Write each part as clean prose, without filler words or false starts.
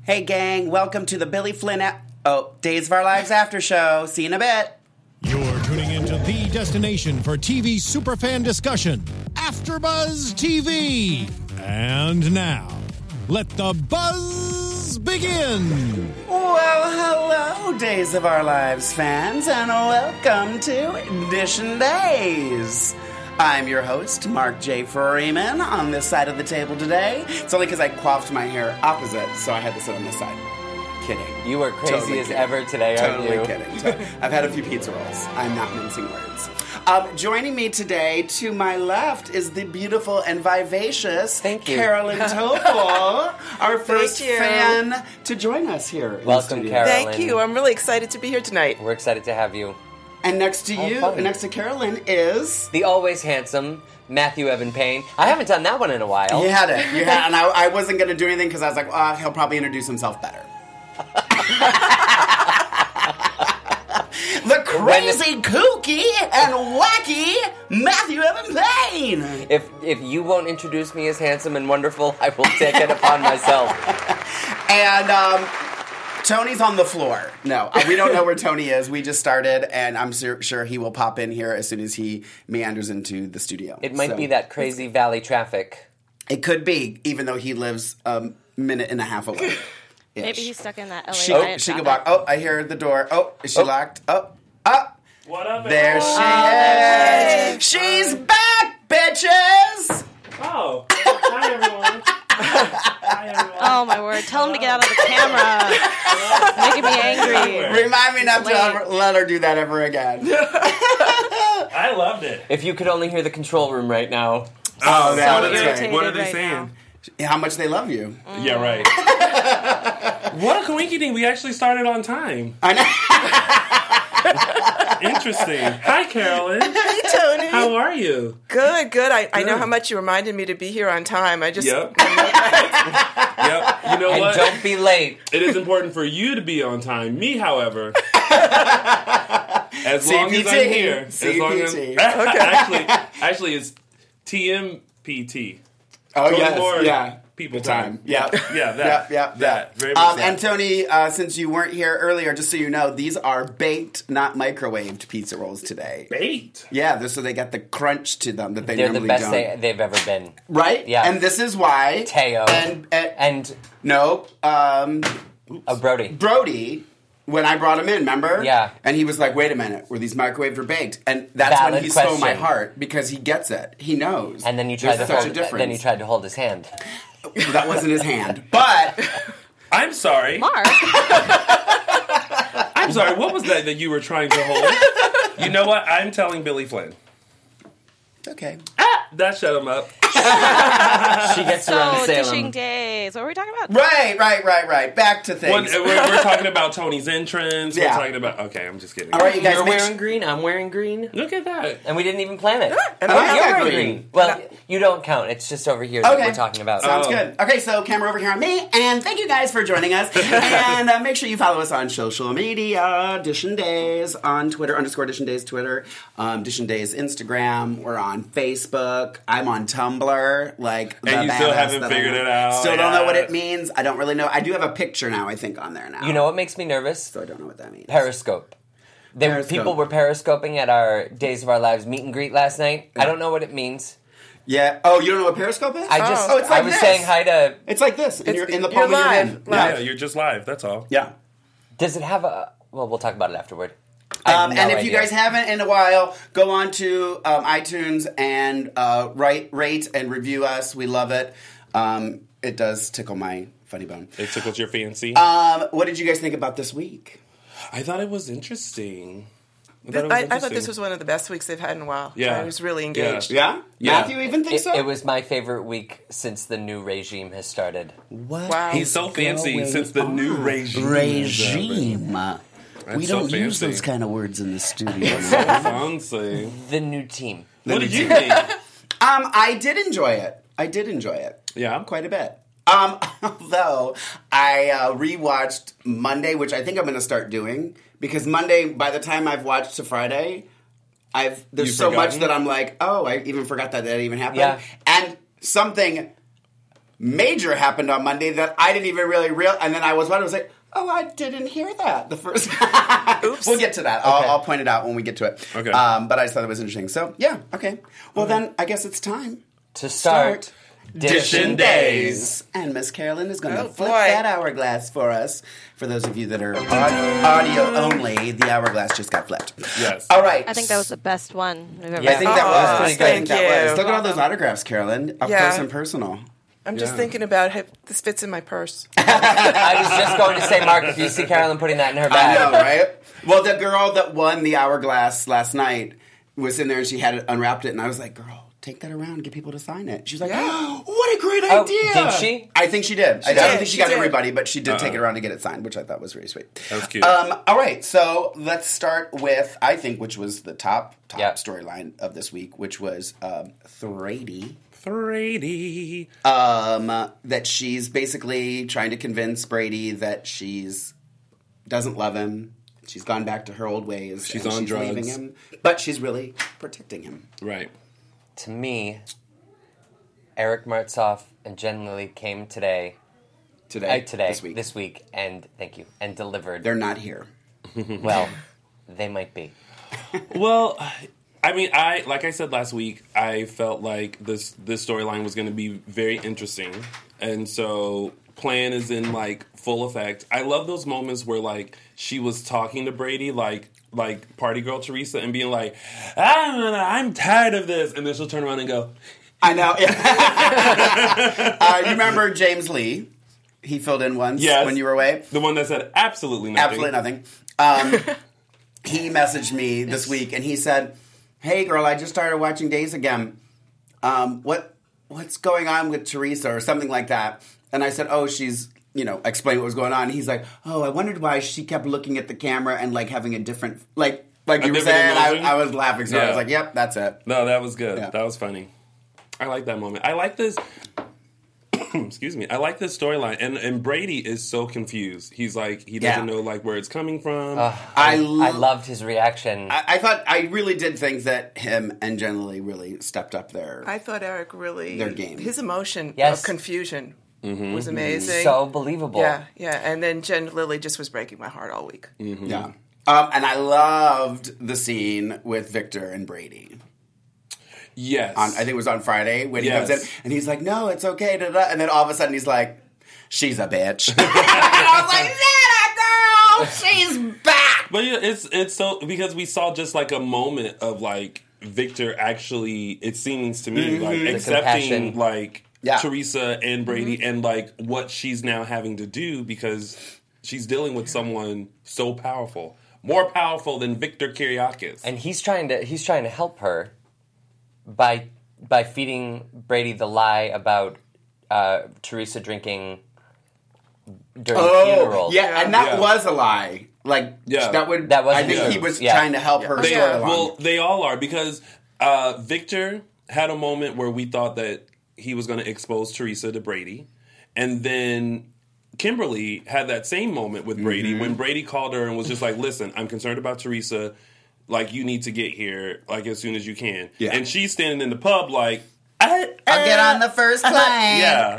Hey, gang, welcome to the Billy Flynn Days of Our Lives after show. See you in a bit. You're tuning into the destination for TV superfan discussion, AfterBuzz TV. And now, let the buzz begin. Well, hello, Days of Our Lives fans, and welcome to Edition Days. I'm your host, Mark J. Freeman, on this side of the table today. It's only because I coiffed my hair opposite, so I had to sit on this side. Kidding. You are crazy Totally as kidding. ever today, aren't you? Totally kidding. I've had a few pizza rolls. I'm not mincing words. Joining me today, to my left, is the beautiful and vivacious Thank you. Carolyn Topol, our first Thank you. fan to join us here. in the Welcome, studio. Carolyn. Thank you. I'm really excited to be here tonight. We're excited to have you. And next to you, fun. next to Carolyn, is... The always handsome Matthew Evan Payne. I haven't done that one in a while. You had it. You had, and I wasn't going to do anything because I was like, oh, he'll probably introduce himself better. The crazy, kooky, and wacky Matthew Evan Payne. If you won't introduce me as handsome and wonderful, I will take it upon myself. And Tony's on the floor. No, we don't know where Tony is. We just started, and I'm sure he will pop in here as soon as he meanders into the studio. It might So, be that crazy valley traffic. It could be, even though he lives a minute and a half away. Maybe he's stuck in that LA She riot can traffic. walk. Oh, I hear the door. Oh, is she locked? Oh, up. What up, There everyone? she is. She's back, bitches. Oh, hi, everyone. Hi, everyone. Oh my word! Tell him to get out of the camera. It's making me angry. Remind me not to let her do that ever again. I loved it. If you could only hear the control room right now. Oh, So that was irritated great. What are they right saying? How much they love you. Yeah, right. What a coinky-ding. We actually started on time. I know. Interesting. Hi, Carolyn. Hey, Tony. How are you? Good, good. I know Good. how much you reminded me to be here on time. I just... Yep. Yep. You know And what? don't be late. It is important for you to be on time. Me, however, as long as I'm here. As long as CPT. actually, it's TMPT. Oh, Tony yes. Moore, Yeah. People Time. time. Yeah. Yeah, that. Yep. That. Very much that. And Tony, since you weren't here earlier, just so you know, these are baked, not microwaved pizza rolls today. Baked. Yeah, so they got the crunch to them that they They're the normally best don't. they've ever been. Right? Yeah. And this is why... Teo. And no, Brody. Brody, when I brought him in, remember? Yeah. And he was like, wait a minute, were these microwaved or baked? And that's Valid when he stole my question. heart, because he gets it. He knows. And then you tried There's to such hold. a difference. Then you tried to hold his hand. That wasn't his hand. But... I'm sorry. Mark, I'm sorry. What was that you were trying to hold? You know what? I'm telling Billy Flynn. Okay. That shut him up. She gets around so Salem. dishing days. What were we talking about? Right. Back to things. We're talking about Tony's entrance. Yeah. We're talking about... Okay, I'm just kidding. All right, you guys You're make wearing green. I'm wearing green. Look at that. And we didn't even plan it. And Oh, I yeah. You're wearing green. green. Well, you don't count. It's just over here that Okay. we're talking about. Sounds Oh. good. Okay, so camera over here on me, and thank you guys for joining us. And make sure you follow us on social media, Edition Days, on Twitter, _Edition Days Twitter, Edition Days Instagram. We're on Facebook. I'm on Tumblr, like the And you still badass haven't that I figured am. it out. Still don't know what Yeah. it means. I don't really know. I do have a picture now, I think, on there now. You know what makes me nervous? So I don't know what that means. Periscope. Periscope. People were periscoping at our Days of Our Lives meet and greet last night. I don't know what it means. Yeah. Oh, you don't know what Periscope is? I just Oh, it's like I was this. saying hi to. It's like this. And you're in the you're palm of your live. hand. Live. Yeah, you're just live. That's all. Yeah. Does it have a? Well, we'll talk about it afterward. I have no And if you idea. guys haven't in a while, go on to iTunes and rate and review us. We love it. It does tickle my funny bone. It tickles your fancy. What did you guys think about this week? I thought it was interesting. I thought this was one of the best weeks they've had in a while. Yeah. I was really engaged. Yeah? Yeah. Matthew even thinks so? It was my favorite week since the new regime has started. What? Wow. He's so fancy since the new regime. Regime. We so don't use fancy. those kind of words in the studio. So fancy. The new team. What did you think? I did enjoy it. Yeah? Quite a bit. Although I rewatched Monday, which I think I'm going to start doing, because Monday, by the time I've watched to Friday, there's You've so much forgotten? that I'm like, oh, I even forgot that even happened. Yeah. And something major happened on Monday that I didn't even really and then I was like, oh, I didn't hear that the first time. Oops. We'll get to that. I'll point it out when we get to it. Okay. But I just thought it was interesting. So, yeah, okay. Well, then I guess it's time To start Dishin' Days. And Miss Carolyn is going to flip boy. that hourglass for us. For those of you that are audio only, the hourglass just got flipped. Yes. All right. I think that was the best one we've ever Yeah. I think that Oh, was. pretty good. I think that Thank was. you. Look at all those autographs, Carolyn. Up Yeah. close and personal. I'm just thinking about how this fits in my purse. I was just going to say, Mark, if you see Carolyn putting that in her I bag. know, right? Well, the girl that won the hourglass last night was in there and she had it, unwrapped it, and I was like, girl, take that around and get people to sign it. She's like, oh, what a great Oh, idea. did she? I think she did. I don't did. think she She got did. everybody, but she did take it around to get it signed, which I thought was really sweet. That was cute. All right, so let's start with, I think, which was the top Yeah. storyline of this week, which was Thrady. Brady. That she's basically trying to convince Brady that she's doesn't love him. She's gone back to her old ways. She's and on drugs. leaving him, but she's really protecting him. Right. To me, Eric Martzoff and Jen Lilly came today, this week, and thank you, and delivered. They're not here. Well, they might be. Well, I mean, like I said last week, I felt like this storyline was going to be very interesting, and so plan is in like full effect. I love those moments where like she was talking to Brady, like party girl Teresa, and being like, I'm tired of this, and then she'll turn around and go, I know. You remember James Lee? He filled in once when you were away. the one that said absolutely nothing. Absolutely nothing. He messaged me this week and he said, "Hey, girl, I just started watching Days again. What's going on with Teresa or something like that?" And I said, "Oh, she's." Explain what was going on. He's like, "Oh, I wondered why she kept looking at the camera and like having a different like you were saying." I was laughing, so I was like, "Yep, that's it." No, that was good. Yeah. That was funny. I like that moment. I like this. Excuse me. I like this storyline, and Brady is so confused. He's like he doesn't know like where it's coming from. I loved his reaction. I really did think that him and Jen Lilly really stepped up their. I thought Eric really... Their game. His emotion Yes. of confusion was amazing. So believable. Yeah. And then Jen Lilly just was breaking my heart all week. Yeah. And I loved the scene with Victor and Brady. Yes. I think it was on Friday when he Yes. comes in and he's like, "No, it's okay." And then all of a sudden he's like, "She's a bitch." And I was like, "That girl, she's back." But yeah, it's so because we saw just like a moment of like Victor actually, it seems to me like accepting compassion. like Yeah. Teresa and Brady and like what she's now having to do because she's dealing with someone so powerful, more powerful than Victor Kiriakis. And he's trying to help her by feeding Brady the lie about Teresa drinking during the funeral. Yeah, and that Yeah. was a lie. Like Yeah. that was I think true. he was Yeah. trying to help her They, storyline. well, they all are because Victor had a moment where we thought that he was going to expose Teresa to Brady, and then Kimberly had that same moment with Brady when Brady called her and was just like, "Listen, I'm concerned about Teresa. Like, you need to get here like as soon as you can." Yeah. And she's standing in the pub like, I'll get on the first plane. "Yeah,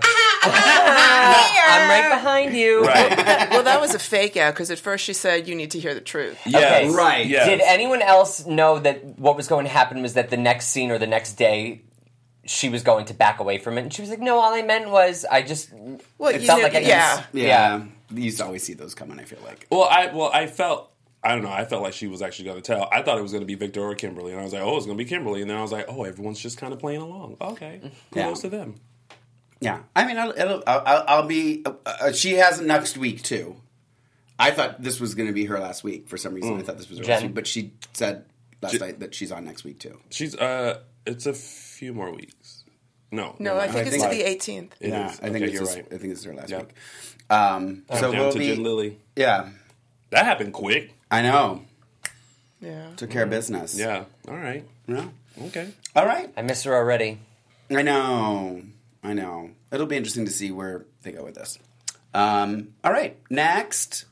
I'm right behind you. right, Well, that was a fake out because at first she said, "You need to hear the truth." yes, Okay. Right. yes. Did anyone else know that what was going to happen was that the next scene or the next day she was going to back away from it? And she was like, "No, all I meant was I just Well, it you felt knew- like I yeah. Yeah. You used to always see those coming, I feel like. Well, I felt. I don't know. I felt like she was actually going to tell. I thought it was going to be Victor or Kimberly, and I was like, "Oh, it's going to be Kimberly." And then I was like, "Oh, everyone's just kind of playing along." Okay, kudos to them. Yeah. I mean, I'll be... she has next week, too. I thought this was going to be her last week for some reason. I thought this was her last Jen? week. But she said last night that she's on next week, too. She's it's a few more weeks. No, No, I think it's think- the 18th. It Yeah, is. I think Okay, it's you're just, right. I think it's her last Yeah. week. So Down we'll to be... Jen Lilly. Yeah. That happened quick. I know. Yeah. Took care of business. Yeah. All right. Yeah. Okay. All right. I miss her already." I know. It'll be interesting to see where they go with this. All right. Next.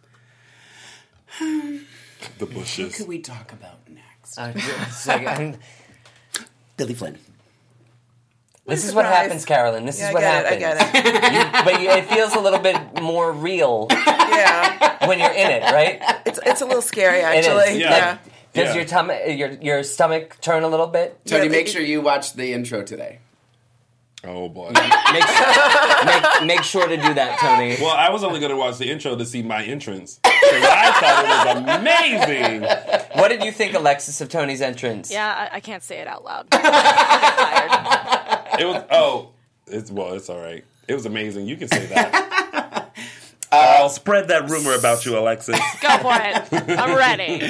The What bushes. could we talk about next? It's like, Billy Flynn. This is what happens, Carolyn. This is what happens. I get it. But it feels a little bit more real Yeah. when you're in it, right? It's a little scary, It is. actually. Yeah. Does Yeah. your stomach turn a little bit? Tony, Yeah, make sure you watch the intro today. Oh boy. Make sure to do that, Tony. Well, I was only going to watch the intro to see my entrance. 'Cause I thought it was amazing. What did you think, Alexis, of Tony's entrance? Yeah, I can't say it out loud. I get fired. It was, it's all right. It was amazing. You can say that. I'll spread that rumor about you, Alexis. Go for it. I'm ready.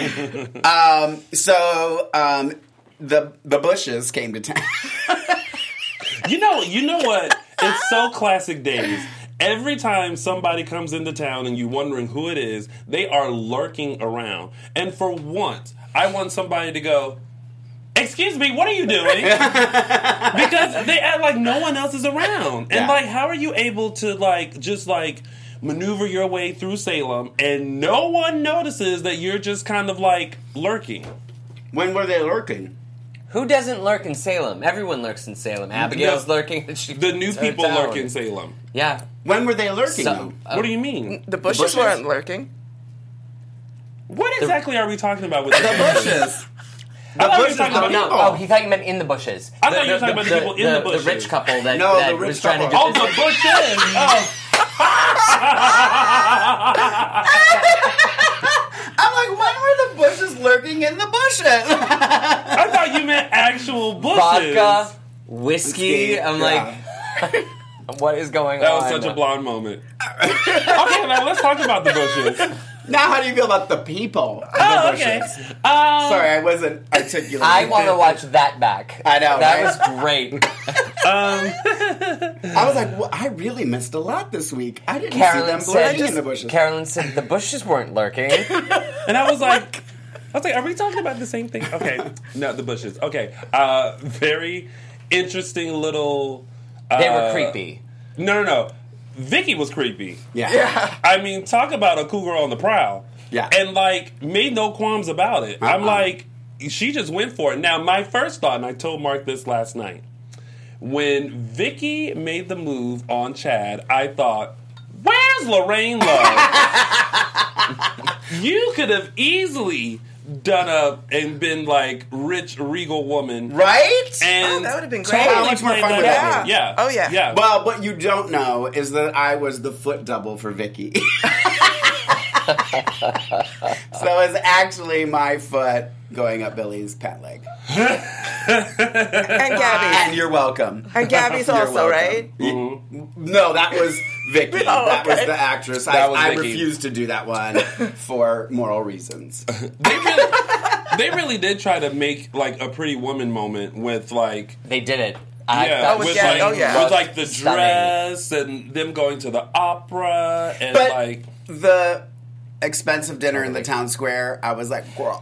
So, the Bushes came to town. You know what? It's so classic days. Every time somebody comes into town and you're wondering who it is, they are lurking around. And for once, I want somebody to go, "Excuse me, what are you doing?" Because they act like no one else is around. And Yeah. how are you able to just maneuver your way through Salem and no one notices that you're just kind of lurking? When were they lurking? Who doesn't lurk in Salem? Everyone lurks in Salem. Abigail's lurking. The new people lurk in Salem. Yeah. When were they lurking, So- though? What do you mean? The Bushes Bushes? weren't lurking. What exactly are we talking about with The Bushes. I thought you were Bushes, talking the about people. Oh, he thought you meant in the bushes. I thought you were talking about the people in the bushes. The rich couple that, No, that the rich was trying to couple. do Oh, this. the bushes! Oh. I'm like, when were the Bushes lurking in the bushes? I thought you meant actual bushes. Vodka, whiskey. I'm Yeah. like, what is going That on? was such a blonde moment. Okay, now let's talk about the bushes. Now, how do you feel about the people? In Oh, the okay. Bushes? Sorry, I wasn't articulating. I want to watch that back. I know, That right? was great. I was like, well, I really missed a lot this week. I didn't see Carolyn them said, lurking in the bushes. Carolyn said the bushes weren't lurking. And I was like, are we talking about the same thing? Okay. No, the bushes. Okay. Very interesting little... They were creepy. No. Vicky was creepy. Yeah. I mean, talk about a cool girl on the prowl. Yeah. And, made no qualms about it. I'm like, she just went for it. Now, my first thought, and I told Mark this last night, when Vicky made the move on Chad, I thought, where's Lorraine Love? You could have easily done up and been rich, regal woman. Right? And that would have been great. How much more played fun would that that up. be? Yeah. Oh, yeah. Yeah. Well, what you don't know is that I was the foot double for Vicky. So it's actually my foot going up Billy's pant leg. And Gabby. And you're welcome. And Gabby's You're also, welcome. right? No, that was Vicky. Oh, That was okay. the actress. That was I Vicky. refused to do that one for moral reasons. They really did try to make a Pretty Woman moment with They did it. yeah, with with Gabby, oh, yeah. with the Stunning. dress and them going to the opera and But the expensive dinner in the town square, I was like, girl.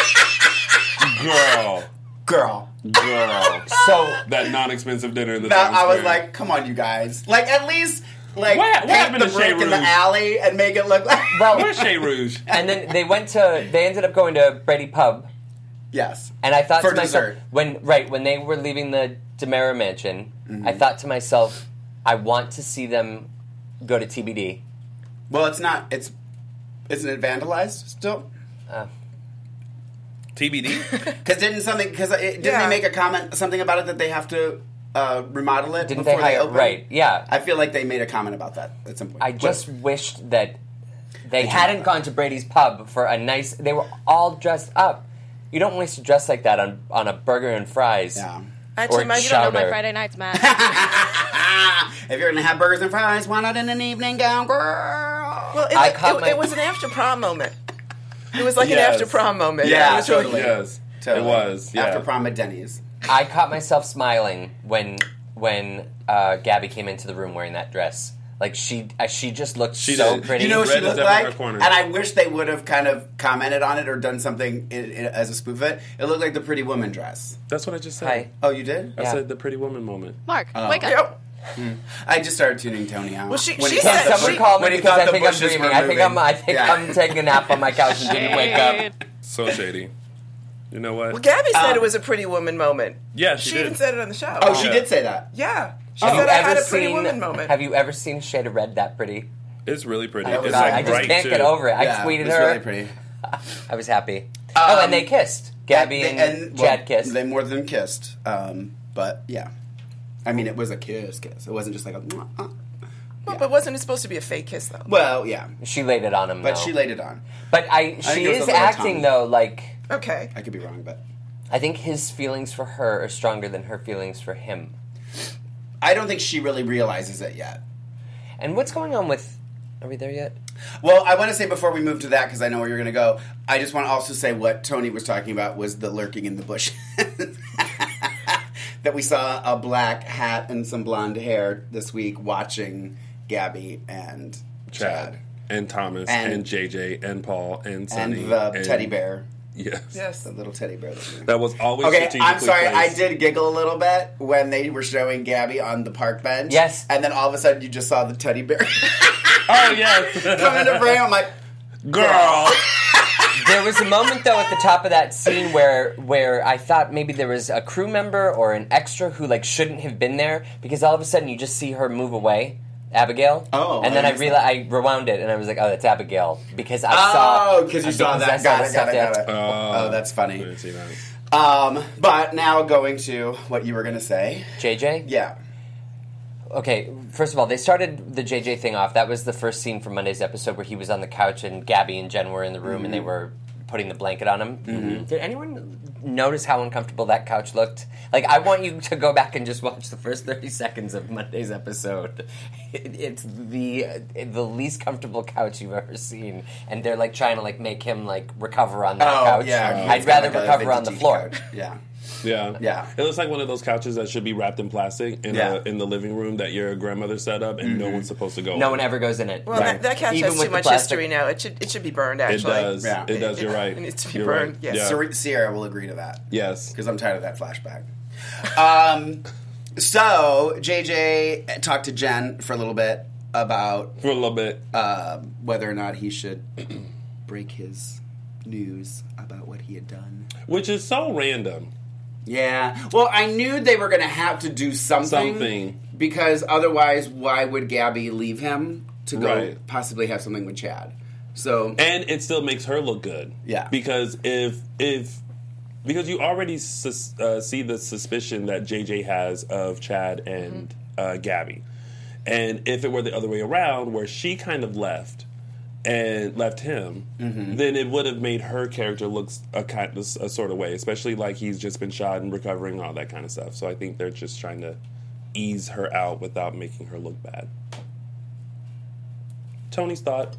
girl, So that non-expensive dinner in the That, town I was square. like, come on, you guys. At least, what paint happened the to Chez brick in the Rouge? alley and make it look like... Where's Chez Rouge? and then they ended up going to Brady Pub. Yes. And I thought For to myself, dessert. when they were leaving the DeMera mansion, I thought to myself, I want to see them go to TBD. Well, it's not. Isn't it vandalized still? TBD? Because didn't Yeah. they make a comment, something about it that they have to remodel it Didn't they before they hire? open? Right, yeah. I feel like they made a comment about that at some point. I just wished that they hadn't gone to Brady's Pub for a nice... They were all dressed up. You don't waste a dress like that on a burger and fries. Yeah. Actually, Or my You don't know my Chowder. Friday nights, Matt. If you're gonna have burgers and fries, why not in an evening gown, girl? Well, I caught my- it was an after prom moment. It was like an Yes. after prom moment. Yeah, It was really- totally. Yes, Totally. it was. Yeah. After prom at Denny's. I caught myself smiling when Gabby came into the room wearing that dress. She just looked She so did. pretty. You know what she Red is looked definitely like? her corner. And I wish they would have kind of commented on it or done something as a spoof of it. It looked like the Pretty Woman dress. That's what I just said. Hi. Oh, you did? I Yeah. said the Pretty Woman moment. Mark, Oh. wake up. Yep. I just started tuning Tony out. Well, she When he said- thought Can the someone bu- call me when he because thought I the think I'm bushes dreaming. were I think moving. I'm Yeah. taking a nap on my couch and didn't wake up. So shady. You know what? Well, Gabby said it was a Pretty Woman moment. Yeah, she she did. even said it on the show. Oh, she did say that. Yeah. She Have said you I had ever a Pretty seen- Woman moment. Have you ever seen a shade of red that pretty? It's really pretty. I It's was- like I just bright, can't too. get over it. I Yeah, tweeted it's her. really pretty. I was happy. And they kissed. Gabby and Chad kissed. They more than kissed. But yeah, I mean, it was a kiss. It wasn't just like a. But wasn't it supposed to be a fake kiss, though? Well, yeah, She laid it on him, but though. she laid it on. But think she it was is a little acting, tongue. though, like... Okay. I could be wrong, but I think his feelings for her are stronger than her feelings for him. I don't think she really realizes it yet. And what's going on with... Are we there yet? Well, I want to say before we move to that, because I know where you're going to go, I just want to also say what Tony was talking about was the lurking in the bush. That we saw a black hat and some blonde hair this week watching Gabby and Chad. And Thomas And- and JJ and Paul and And Sonny. the teddy bear. Yes. Yes. The little teddy bear. That was always Okay, strategically I'm sorry. placed. I did giggle a little bit when they were showing Gabby on the park bench. Yes. And then all of a sudden you just saw the teddy bear Oh, yes. come into frame. I'm like, Girl. There was a moment, though, at the top of that scene where I thought maybe there was a crew member or an extra who, like, shouldn't have been there, because all of a sudden you just see her move away. Abigail. Oh, and then I I missed realized I rewound it, and I was like, "Oh, that's Abigail," because I saw. oh, because you saw that. I Got the stuff there. it. Oh, that's I funny. didn't see that. But now going to what you were going to say. JJ. Yeah. Okay, first of all, they started the JJ thing off. That was the first scene from Monday's episode where he was on the couch and Gabby and Jen were in the room and they were putting the blanket on him. Did anyone notice how uncomfortable that couch looked? Like, I want you to go back and just watch the first 30 seconds of Monday's episode. It's the least comfortable couch you've ever seen, and they're like trying to like make him like recover on that couch. Yeah. I'd rather recover on the floor. Couch. Yeah. Yeah. Yeah. It looks like one of those couches that should be wrapped in plastic in the living room that your grandmother set up and no one's supposed to go No in. one ever goes in it. Well, that couch Even has with too the much plastic. history now. It should be burned, It actually. does. Yeah. It does. You're right. It needs to be You're burned, right. yes. Yeah. Sierra will agree to that. Yes. Because I'm tired of that flashback. So, JJ talked to Jen for a little bit about For a little bit. whether or not he should break his news about what he had done. Which is so random. Yeah. Well, I knew they were going to have to do something. Because otherwise, why would Gabby leave him to go Right. possibly have something with Chad? So, And it still makes her look good. Yeah. Because because you already see the suspicion that JJ has of Chad and Gabby. And if it were the other way around, where she kind of left him, then it would have made her character look a sort of way, especially like he's just been shot and recovering, all that kind of stuff. So I think they're just trying to ease her out without making her look bad. Tony's thought.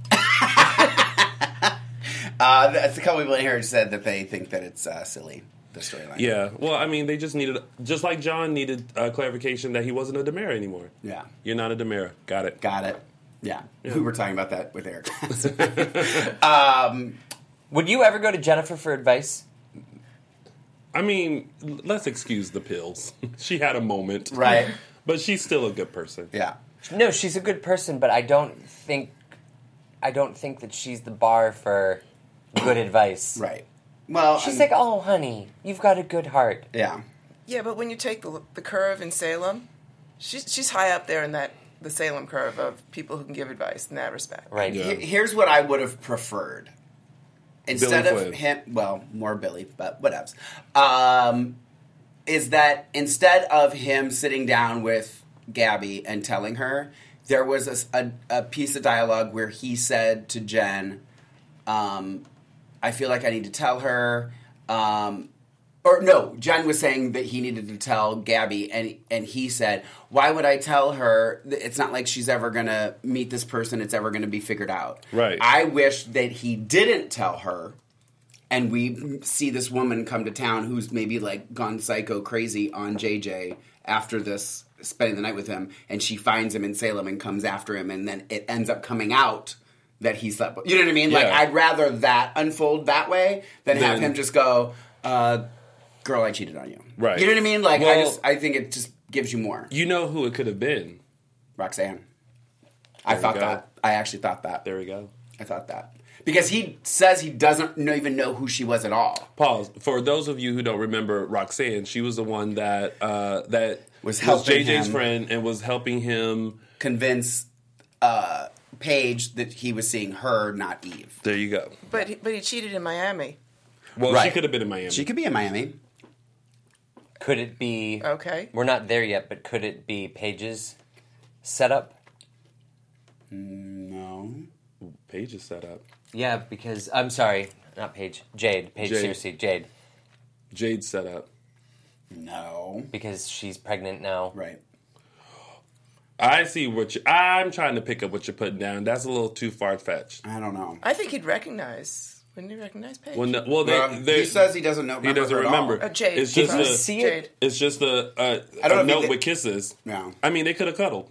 that's a couple people in here who said that they think that it's silly, the storyline. Yeah, well, I mean, they just needed, just like John needed clarification that he wasn't a Demira anymore. Yeah. You're not a Demira. Got it. Got it. Yeah. We were talking about that with Eric. Would you ever go to Jennifer for advice? I mean, let's excuse the pills. She had a moment. Right. But she's still a good person. Yeah. No, she's a good person, but I don't think that she's the bar for good advice. Right. Well, She's like, "Oh, honey, you've got a good heart." yeah. Yeah, but when you take the curve in Salem, she's high up there in the Salem curve of people who can give advice in that respect. Right. Yeah. Here's what I would have preferred. Instead Billy of Flynn. him, well, more Billy, but whatevs. Is that instead of him sitting down with Gabby and telling her, there was a piece of dialogue where he said to Jen, I feel like I need to tell her, or no, Jen was saying that he needed to tell Gabby, and he said, why would I tell her? It's not like she's ever going to meet this person. It's ever going to be figured out. Right. I wish that he didn't tell her, and we see this woman come to town who's maybe like gone psycho crazy on JJ after this, spending the night with him, and she finds him in Salem and comes after him, and then it ends up coming out that he slept with. You know what I mean? Like, Yeah. I'd rather that unfold that way than have Then- him just go, girl, I cheated on you. Right. You know what I mean? Like, Well- I think it just gives you more. You know who it could have been. Roxanne. I There thought you go. that. I actually thought that. There we go. I thought that. Because he says he doesn't even know who she was at all. Pause. For those of you who don't remember Roxanne, she was the one that Was helping JJ's him. friend and was helping him Convince Paige that he was seeing her, not Eve. There you go. But he cheated in Miami. Well, she Right. could have been in Miami. She could be in Miami. Could it be... Okay. We're not there yet, but could it be Paige's setup? No. Paige is set up. Yeah, because... I'm sorry, not Paige. Jade. Paige, Jade. seriously, Jade. Jade's set up. No. Because she's pregnant now. Right. I see what you... I'm trying to pick up what you're putting down. That's a little too far-fetched. I don't know. I think he'd recognize. Wouldn't he recognize Paige? He says he doesn't know. He doesn't her at all. remember. Jade. It's Did just you a... see Jade. it? It's just a I don't know if note he- with kisses. No. I mean, they could have cuddled.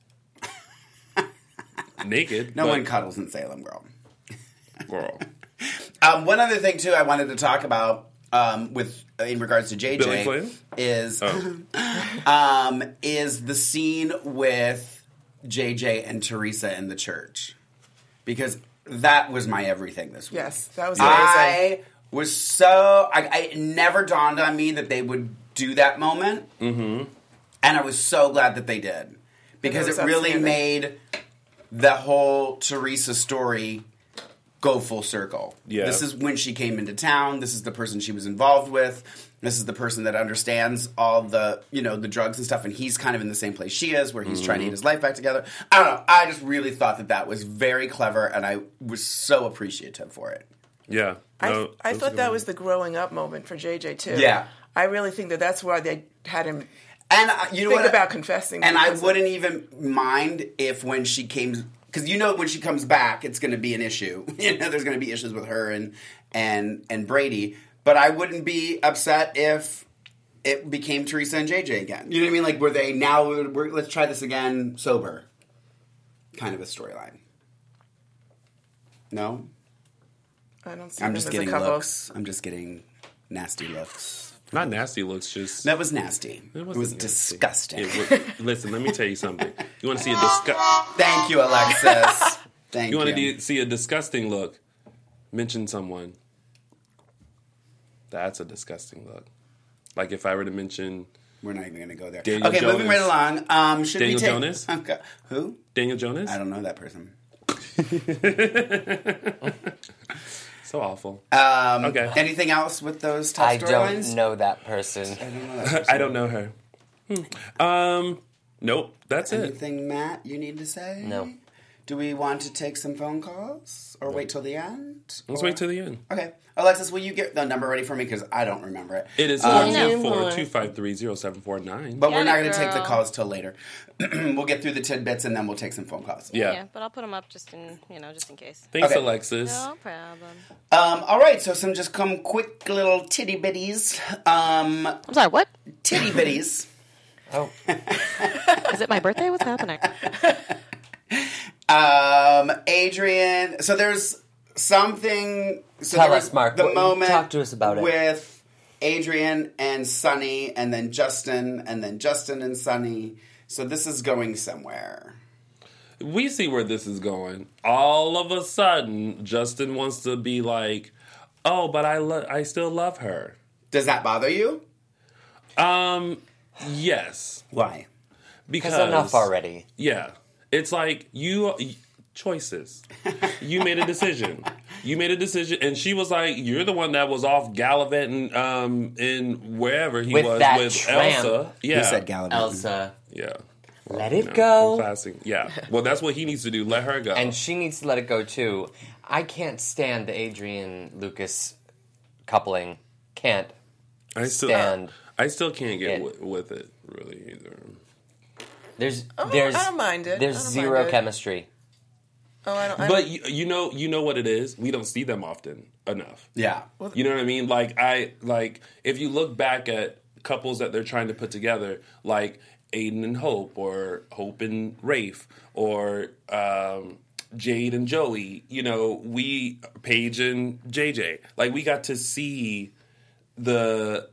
Naked. No but- one cuddles in Salem, girl. Girl. One other thing too, I wanted to talk about in regards to JJ Billy Flynn? is Oh. is the scene with JJ and Teresa in the church, because that was my everything this week. Yes, that was amazing. I was so it never dawned on me that they would do that moment, and I was so glad that they did, because was it really outstanding. made the whole Teresa story go full circle. Yeah. This is when she came into town. This is the person she was involved with. This is the person that understands all the, the drugs and stuff, and he's kind of in the same place she is, where he's trying to get his life back together. I don't know. I just really thought that was very clever, and I was so appreciative for it. Yeah. I No, thought that was the growing up moment for JJ too. Yeah. I really think that that's why they had him And you know think what? about confessing. And I because wouldn't even mind if when she came, because when she comes back, it's going to be an issue. There's going to be issues with her and Brady. But I wouldn't be upset if it became Teresa and JJ again. You know what I mean? Like, were they now? Let's try this again, sober. Kind of a storyline. No, I don't see I'm them just as a getting couple. looks. I'm just getting nasty looks. Not nasty looks, just... That was nasty. It wasn't was nasty. disgusting. Listen, let me tell you something. You want to see a Thank you, Alexis. Thank You you. want to see a disgusting look? Mention someone. That's a disgusting look. Like if I were to mention We're not even going to go there. Daniel Okay, moving Jonas. right along. Should Daniel we take Jonas? Okay. Who? Daniel Jonas. I don't know that person. So awful. Okay. Anything else with those top I storylines? don't know that person. I don't know her. Nope. That's it. Anything, Matt, you need to say? No. Do we want to take some phone calls or wait till the end? Let's Or- wait till the end. Okay. Alexis, will you get the number ready for me? Because I don't remember it. It is no. 424-253-0749. But we're Get not it, going to take the girl. calls till later. We'll get through the tidbits and then we'll take some phone calls. Yeah. But I'll put them up just in case. Thanks, Okay. Alexis. No problem. All right, so some just come quick little titty bitties. I'm sorry, what? Titty bitties. Oh, Is it my birthday? What's happening? Adrian. So there's something. So Tell there was us, Mark. The moment. Talk to us about it. With Adrian and Sunny, and then Justin, and Sunny. So this is going somewhere. We see where this is going. All of a sudden, Justin wants to be like, "Oh, but I still love her." Does that bother you? Yes, Why? because enough already. Yeah, it's like choices. You made a decision. And she was like, "You're the one that was off gallivanting in wherever he With was that with tramp. Elsa." Yeah, Who said Gallivan? Elsa, yeah. let it No, go. classic. Yeah. Well, that's what he needs to do. Let her go. And she needs to let it go too. I can't stand the Adrian Lucas coupling. Can't stand. I still can't get it. with it really either. There's I don't mind it. There's I don't zero mind it. chemistry. Oh, I don't. But you know what it is. We don't see them often enough. Yeah. You know what I mean? Like if you look back at couples that they're trying to put together, like Aiden and Hope, or Hope and Rafe, or Jade and Joey. Paige and JJ. Like we got to see the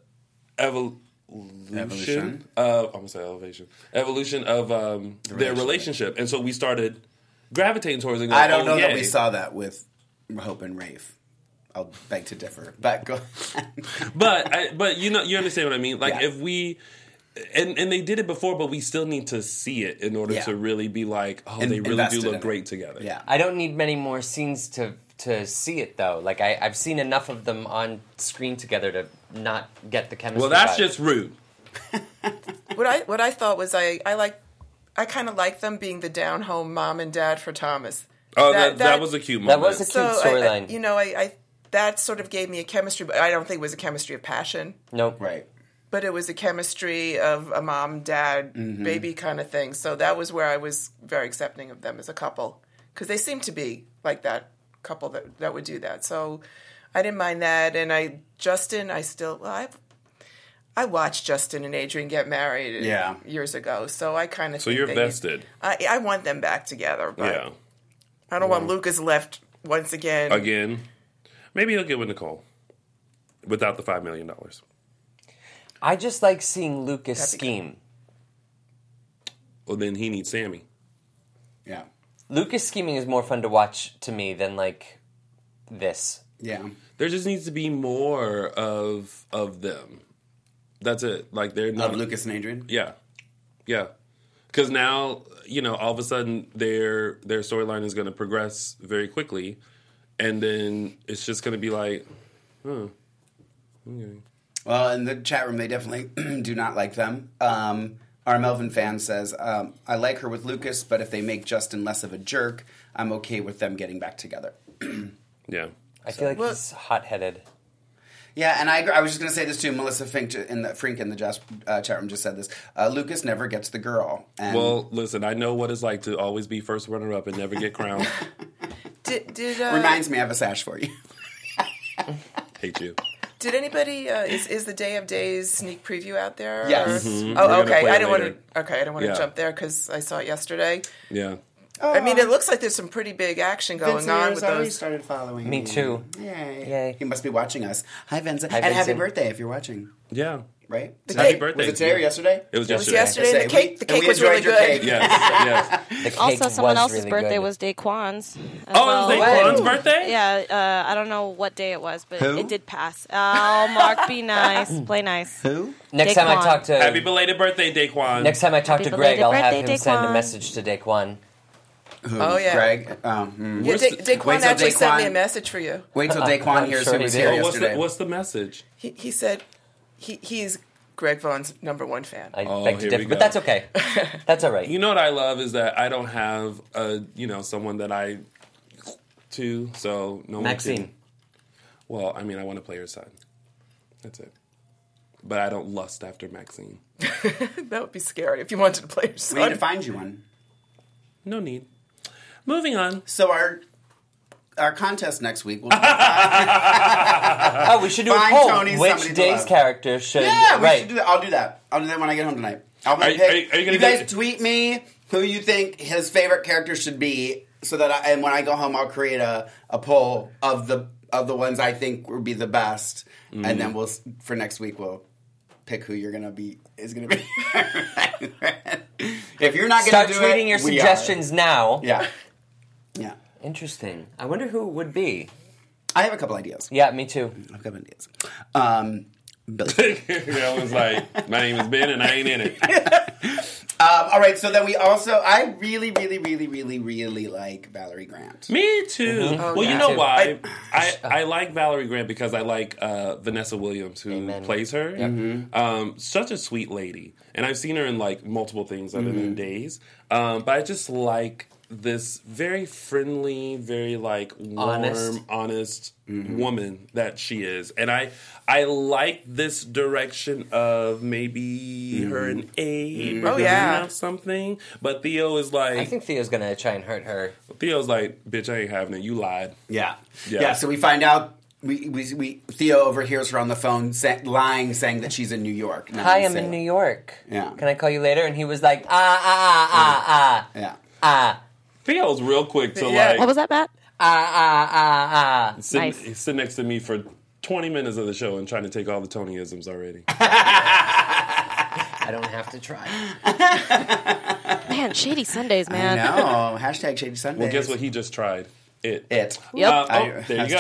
evolution of their relationship, and so we started gravitating towards it. And go, I don't know that yay. we saw that with Hope and Rafe. I'll beg to differ. But go But you understand what I mean? Like, Yeah. if we... And they did it before, but we still need to see it in order Yeah. to really be like, oh, In- they really invested do in look it. great together. Yeah. I don't need many more scenes to see it though. Like I've seen enough of them on screen together to not get the chemistry. Well, that's vibe. just rude. What I thought was I kind of like them being the down home mom and dad for Thomas. Oh, that was a cute moment. That was a cute So storyline. I that sort of gave me a chemistry, but I don't think it was a chemistry of passion. Nope. right. But it was a chemistry of a mom, dad, Mm-hmm. baby kind of thing. So that was where I was very accepting of them as a couple. Because they seem to be like that couple that would do that. So I didn't mind that. And I watched Justin and Adrian get married years ago. So I kind of So you're vested. I want them back together. But Yeah. I don't want Lucas left once again. Again. Maybe he'll get with Nicole. Without the $5 million. I just like seeing Lucas That'd be scheme. Well, then he needs Sammy. Yeah. Lucas scheming is more fun to watch to me than like this. Yeah. There just needs to be more of them. That's it. Like, they're not... Of Lucas and Adrian? Yeah. Yeah. Because now, all of a sudden, their storyline is going to progress very quickly. And then it's just going to be like, okay. Well, in the chat room, they definitely do not like them. Our Melvin fan says, I like her with Lucas, but if they make Justin less of a jerk, I'm okay with them getting back together. Yeah. I feel like he's hot-headed. Yeah, and I agree. I was just going to say this too. Melissa Frink in the chat room just said this. Lucas never gets the girl. And Well, listen, I know what it's like to always be first runner-up and never get crowned. reminds me I have a sash for you. Hate you. Did anybody is the Day of Days sneak preview out there? Yes. Or- We're Oh, gonna okay. play I it didn't want later. to. Okay, I didn't want to Yeah. jump there because I saw it yesterday. Yeah. I mean, it looks like there's some pretty big action going on with those. started following Me too. Yay. Yay. He must be watching us. Hi, Vincent. Hi, and happy Vincent. birthday if you're watching. Yeah. Right? Happy cake- birthday. Was it today or yesterday? It was It was yesterday. yesterday, and the cake we was really enjoyed your good. cake. Yes. The cake Also, someone was else's really birthday good. was Daquan's. Oh, it was Daquan's birthday? Yeah, I don't know what day it was, but Who? it did pass. Oh, Mark, be nice. Play nice. Who? Next time I Daquan. talk to Happy belated birthday, Daquan. next time I talk Happy to Greg, belated I'll have birthday, him send a Daquan. message to Daquan. Who? Oh, yeah. Greg? Yeah, Where's the- Wait Daquan till actually sent me Daquan- a message for you. Wait till Daquan I'm hears sure who he was did. here Oh, yesterday. what's the message? He said he's Greg Vaughn's #1 fan. I Oh, beg to here differ, we but go. that's okay. That's all right. You know what I love is that I don't have someone that I to, so no one Maxine. can- Well, I mean, I want to play her side. That's it. But I don't lust after Maxine. That would be scary if you wanted to play your We son. need to find you one. No need. Moving on. So our contest next week will be Oh, we should do a Find poll. Tony Which somebody to day's love. character should... Yeah, we right. should do that. I'll do that. I'll do that when I get home tonight. I'll Are pick. you gonna you do guys it? tweet me who you think his favorite character should be, so that and when I go home, I'll create a poll of the ones I think would be the best, and then for next week we'll pick who you're gonna be is gonna be. If you're not Start gonna do tweeting it, your we are. suggestions now. Yeah. Interesting. I wonder who it would be. I have a couple ideas. Yeah, me too. I have a couple ideas. Billy. I was like, my name is Ben and I ain't in it. All right, so then I really, really, really, really, really like Valerie Grant. Me too. Oh, Well, yeah. you know too. why? I like Valerie Grant because I like Vanessa Williams, who Amen. plays her. Such a sweet lady. And I've seen her in like multiple things other than Days. But I just like this very friendly, very like warm, honest woman that she is. And I like this direction of maybe her and Abe Oh, yeah. have something. But Theo is like, I think Theo's going to try and hurt her. Theo's like, bitch, I ain't having it. You lied. Yeah. Yeah. So we find out. We Theo overhears her on the phone lying, saying that she's in New York. not Hi, I'm Salem. in New York. Yeah. Can I call you later? And he was like, Yeah. Theo's real quick to Yeah. What was that, Matt? sit, Nice. sit next to me for 20 minutes of the show and trying to take all the Tony-isms already. I don't have to try. Man, Shady Sundays, I man. know. Hashtag Shady Sundays. Well, guess what he just tried? It. Yep. There you go.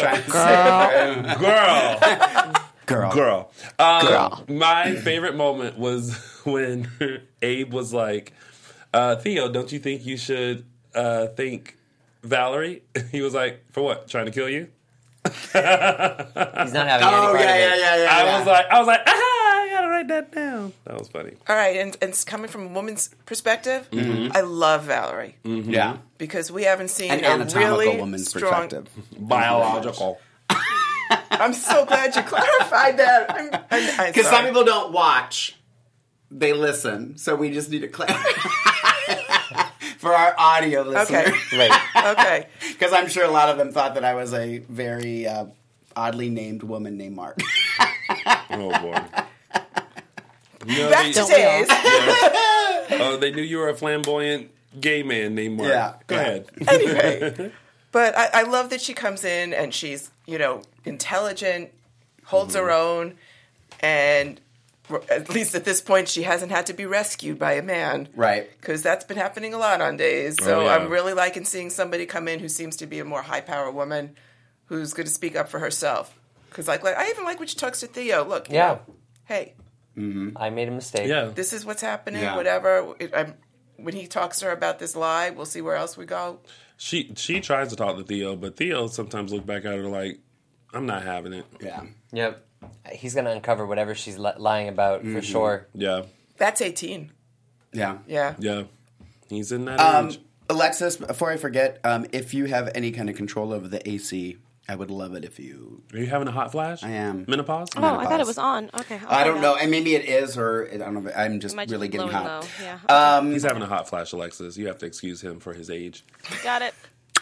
Girl. Girl. Girl. My favorite moment was when Abe was like, Theo, don't you think you should thank Valerie? He was like, for what? Trying to kill you? He's not having any Oh, part of it. yeah. I was like, I gotta write that down. That was funny. All right, and it's coming from a woman's perspective, I love Valerie Yeah. because we haven't seen An a anatomical really woman's strong. perspective. Biological. I'm so glad you clarified that. Because some people don't watch, they listen. So we just need to clarify for our audio listeners. Okay. Right. Okay. Because I'm sure a lot of them thought that I was a very oddly named woman named Mark. Oh, boy. No, Back to today's. Oh, they knew you were a flamboyant gay man named Mark. Yeah. Go ahead. Anyway, but I love that she comes in and she's, intelligent, holds her own, and at least at this point, she hasn't had to be rescued by a man. Right. Because that's been happening a lot on Days. So yeah. I'm really liking seeing somebody come in who seems to be a more high-power woman who's going to speak up for herself. Because I even like when she talks to Theo. Look, hey, I made a mistake. Yeah. this is what's happening, Yeah. whatever. When he talks to her about this lie, we'll see where else we go. She tries to talk to Theo, but Theo sometimes looks back at her like, I'm not having it. Yeah. Yep. He's going to uncover whatever she's lying about for sure. Yeah. That's 18. Yeah. Yeah. Yeah. He's in that age. Alexis, before I forget, if you have any kind of control over the AC, I would love it if you... Are you having a hot flash? I am. Menopause? Oh, I thought it was on. Okay. I don't know. And maybe it is, or I don't know. I'm just Might really be getting blowing hot. low. Yeah. He's having a hot flash, Alexis. You have to excuse him for his age. Got it.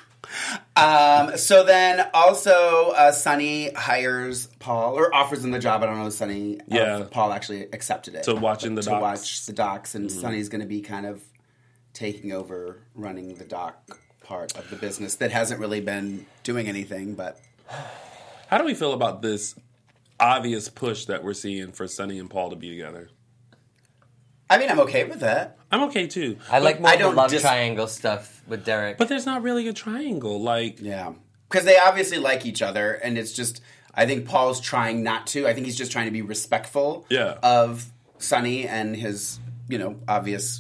So then also Sonny hires Paul, or offers him the job. I don't know if Sonny, Yeah. Paul actually accepted it. To watching the to docs. watch the docs, and Sonny's going to be kind of taking over running the doc part of the business that hasn't really been doing anything, but... How do we feel about this obvious push that we're seeing for Sonny and Paul to be together? I mean, I'm okay with that. I'm okay too. I like more I of the don't love dis- triangle stuff with Derek. But there's not really a triangle. Like, Yeah. Because they obviously like each other, and it's just... I think Paul's trying not to. I think he's just trying to be respectful Yeah. of Sonny and his, obvious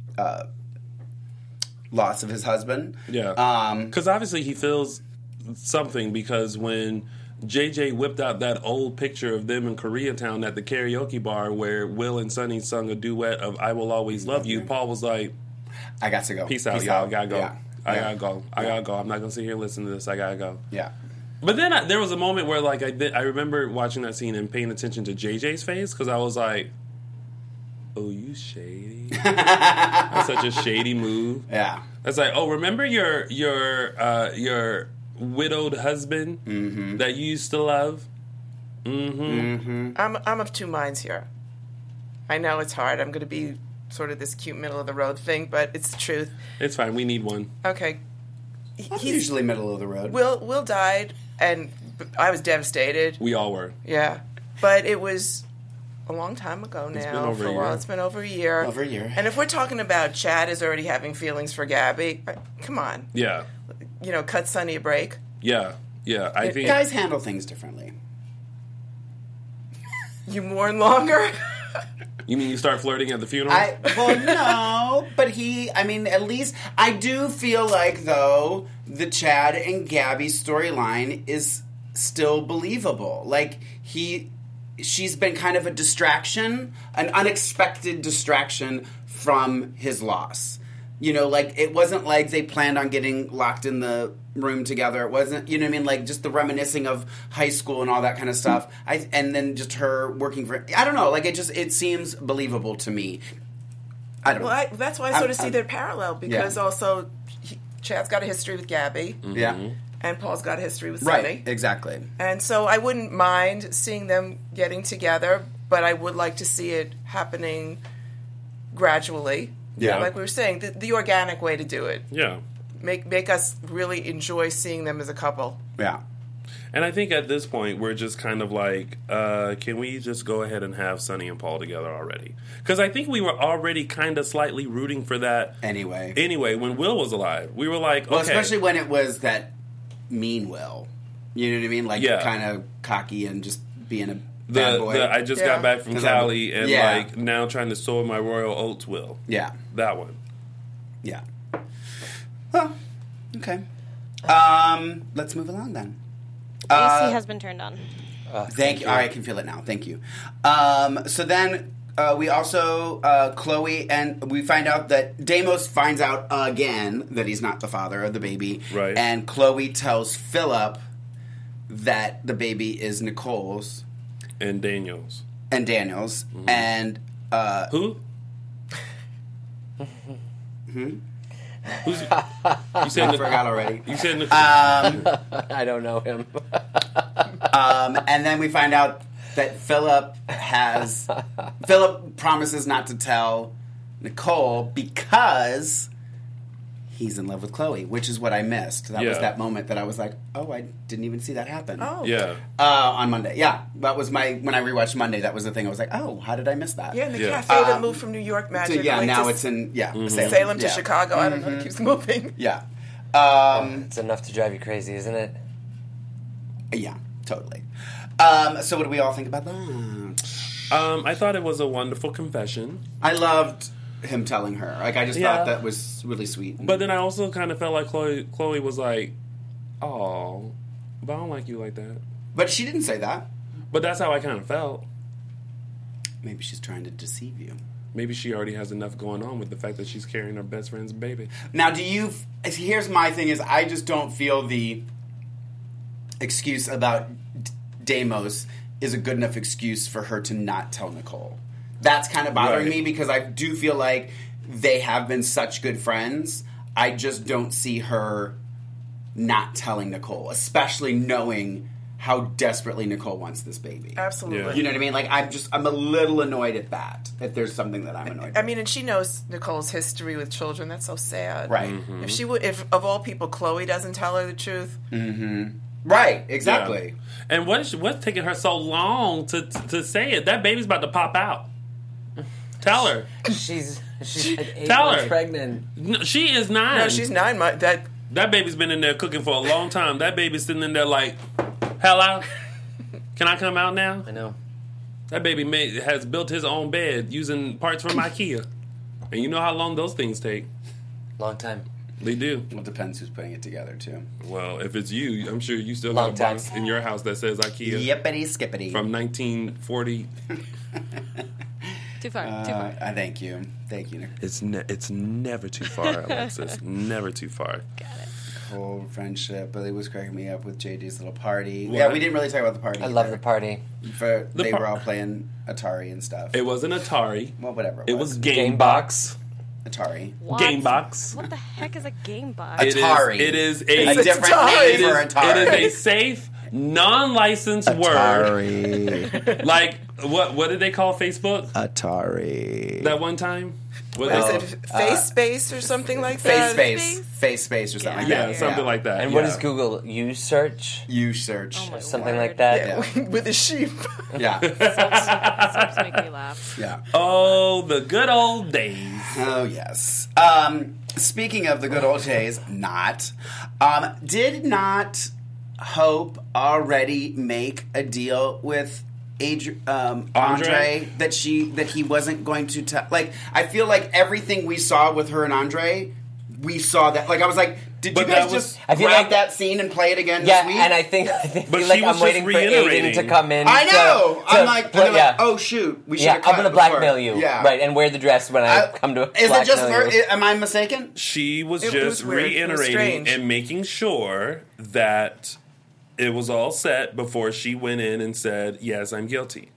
loss of his husband. yeah. Because obviously he feels something because when JJ whipped out that old picture of them in Koreatown at the karaoke bar where Will and Sonny sung a duet of I Will Always Love You, Paul was like, I got to go. peace out, y'all. I gotta go. Yeah. I Yeah. gotta go. I gotta go. I'm not gonna sit here and listen to this. I gotta go. Yeah. But then there was a moment where, like, I remember watching that scene and paying attention to JJ's face because I was like, "Oh, you shady." That's such a shady move. Yeah. That's like, oh, remember your widowed husband that you used to love? I'm of two minds here. I know it's hard. I'm going to be sort of this cute middle of the road thing, but it's the truth. It's fine. We need one. Okay. He's usually middle of the road. Will died, and I was devastated. We all were. Yeah. But it was a long time ago now. been over for a a while. year. It's been over a year. Over a year. And if we're talking about Chad is already having feelings for Gabby, come on. Yeah. Cut Sonny a break. Yeah. Yeah. I think. Guys handle things differently. You mourn longer. You mean you start flirting at the funeral? No, but at least I do feel like, though, the Chad and Gabby storyline is still believable. Like, she's been kind of a distraction, an unexpected distraction from his loss. It wasn't like they planned on getting locked in the room together. It wasn't, like just the reminiscing of high school and all that kind of stuff. And then just her working for, I don't know, like it seems believable to me. I don't know. That's why I sort of see their parallel, because also Chad's got a history with Gabby. Yeah. And Paul's got a history with Sonny. Right, exactly. And so I wouldn't mind seeing them getting together, but I would like to see it happening gradually. Yeah. Like we were saying, the organic way to do it. Yeah. Make us really enjoy seeing them as a couple. Yeah. And I think at this point, we're just kind of like, can we just go ahead and have Sonny and Paul together already? Because I think we were already kind of slightly rooting for that Anyway, when Will was alive. We were like, Well, okay. especially when it was that mean Will. You know what I mean? Like, Yeah. kind of cocky and just being a bad boy. I just Yeah. got back from 'Cause Cali and yeah. like now trying to sow my royal oats Will. Yeah. That one. Yeah. Well, okay. Let's move along then. AC has been turned on. Thank you. All right, I can feel it now. Thank you. So then we also, Chloe, and we find out that Deimos finds out again that he's not the father of the baby. Right. And Chloe tells Philip that the baby is Nicole's And Daniels. and Daniel's. Mm-hmm. And Who? Who's, you said I forgot already. You said I don't know him. And then we find out that Philip promises not to tell Nicole because he's in love with Chloe, which is what I missed. That was Yeah. that moment that I was like, oh, I didn't even see that happen. Oh. Yeah. On Monday. Yeah. That was when I rewatched Monday, that was the thing. I was like, oh, how did I miss that? Yeah, and the Yeah. cafe that moved from New York magically now to it's in, Salem to Yeah. Chicago. I don't know. It keeps moving. Yeah. It's enough to drive you crazy, isn't it? Yeah, totally. So what do we all think about that? I thought it was a wonderful confession. I loved him telling her. Like, I just Yeah. thought that was really sweet. But then I also kind of felt like Chloe was like, oh, but I don't like you like that. But she didn't say that. But that's how I kind of felt. Maybe she's trying to deceive you. Maybe she already has enough going on with the fact that she's carrying her best friend's baby. Now, here's my thing is I just don't feel the excuse about Deimos is a good enough excuse for her to not tell Nicole. That's kind of bothering Right. me because I do feel like they have been such good friends. I just don't see her not telling Nicole, especially knowing how desperately Nicole wants this baby. Absolutely. Yeah. You know what I mean? Like, I'm a little annoyed at that. If there's something that I'm annoyed I at. mean, and she knows Nicole's history with children. That's so sad. Right. Mm-hmm. If of all people, Chloe doesn't tell her the truth, Right, exactly. Yeah. And what's taking her so long to say it? That baby's about to pop out. Tell her. She's like 8 Tell months her. pregnant. No, she is 9. no, she's 9 months. That baby's been in there cooking for a long time. That baby's sitting in there like, hello? Can I come out now? I know. That baby has built his own bed using parts from IKEA. And you know how long those things take. Long time. They do. Well, it depends who's putting it together, too. Well, if it's you, I'm sure you still Long got a box time. in your house that says IKEA Yippity skippity. from 1940. Too far. Too far. Thank you. Thank you, Nicole. It's never too far, Alexis. Never too far. Whole friendship, but it was cracking me up with JD's little party. What? Yeah, we didn't really talk about the party. I love either. the party. They were all playing Atari and stuff. It wasn't Atari. Well, whatever. It was Game Gamebox. box. Atari. What? Gamebox. What the heck is a game box? Atari. It is A a different Atari. name for Atari. It is a safe, non-licensed word. Like what did they call Facebook Atari. that one time? What What they- is it? Face space or something like Face that? space. Face space or something like yeah, that. something like that. And yeah. what is Google? You search? You search. Oh my Something Word. like that? Yeah, with a sheep. Yeah. Just make me laugh. Yeah. Oh, the good old days. Oh, yes. Speaking of the good old days, did not Hope already make a deal with Andre that he wasn't going to tell? Like, I feel like everything we saw with her and Andre, we saw that. Like, I was like, did But you guys that was- just I feel grab like- that scene and play it again Yeah, this week? and I think But like she was I'm waiting just for Aiden to reiterating. come in. I know. I'm like, yeah. oh shoot, we should. Yeah, have I'm gonna cut blackmail before. you, Yeah, right? And wear the dress when I come to Is it just? blackmail you. Am I mistaken? She was It just was weird. It was reiterating strange. and making sure that it was all set before she went in and said, "Yes, I'm guilty."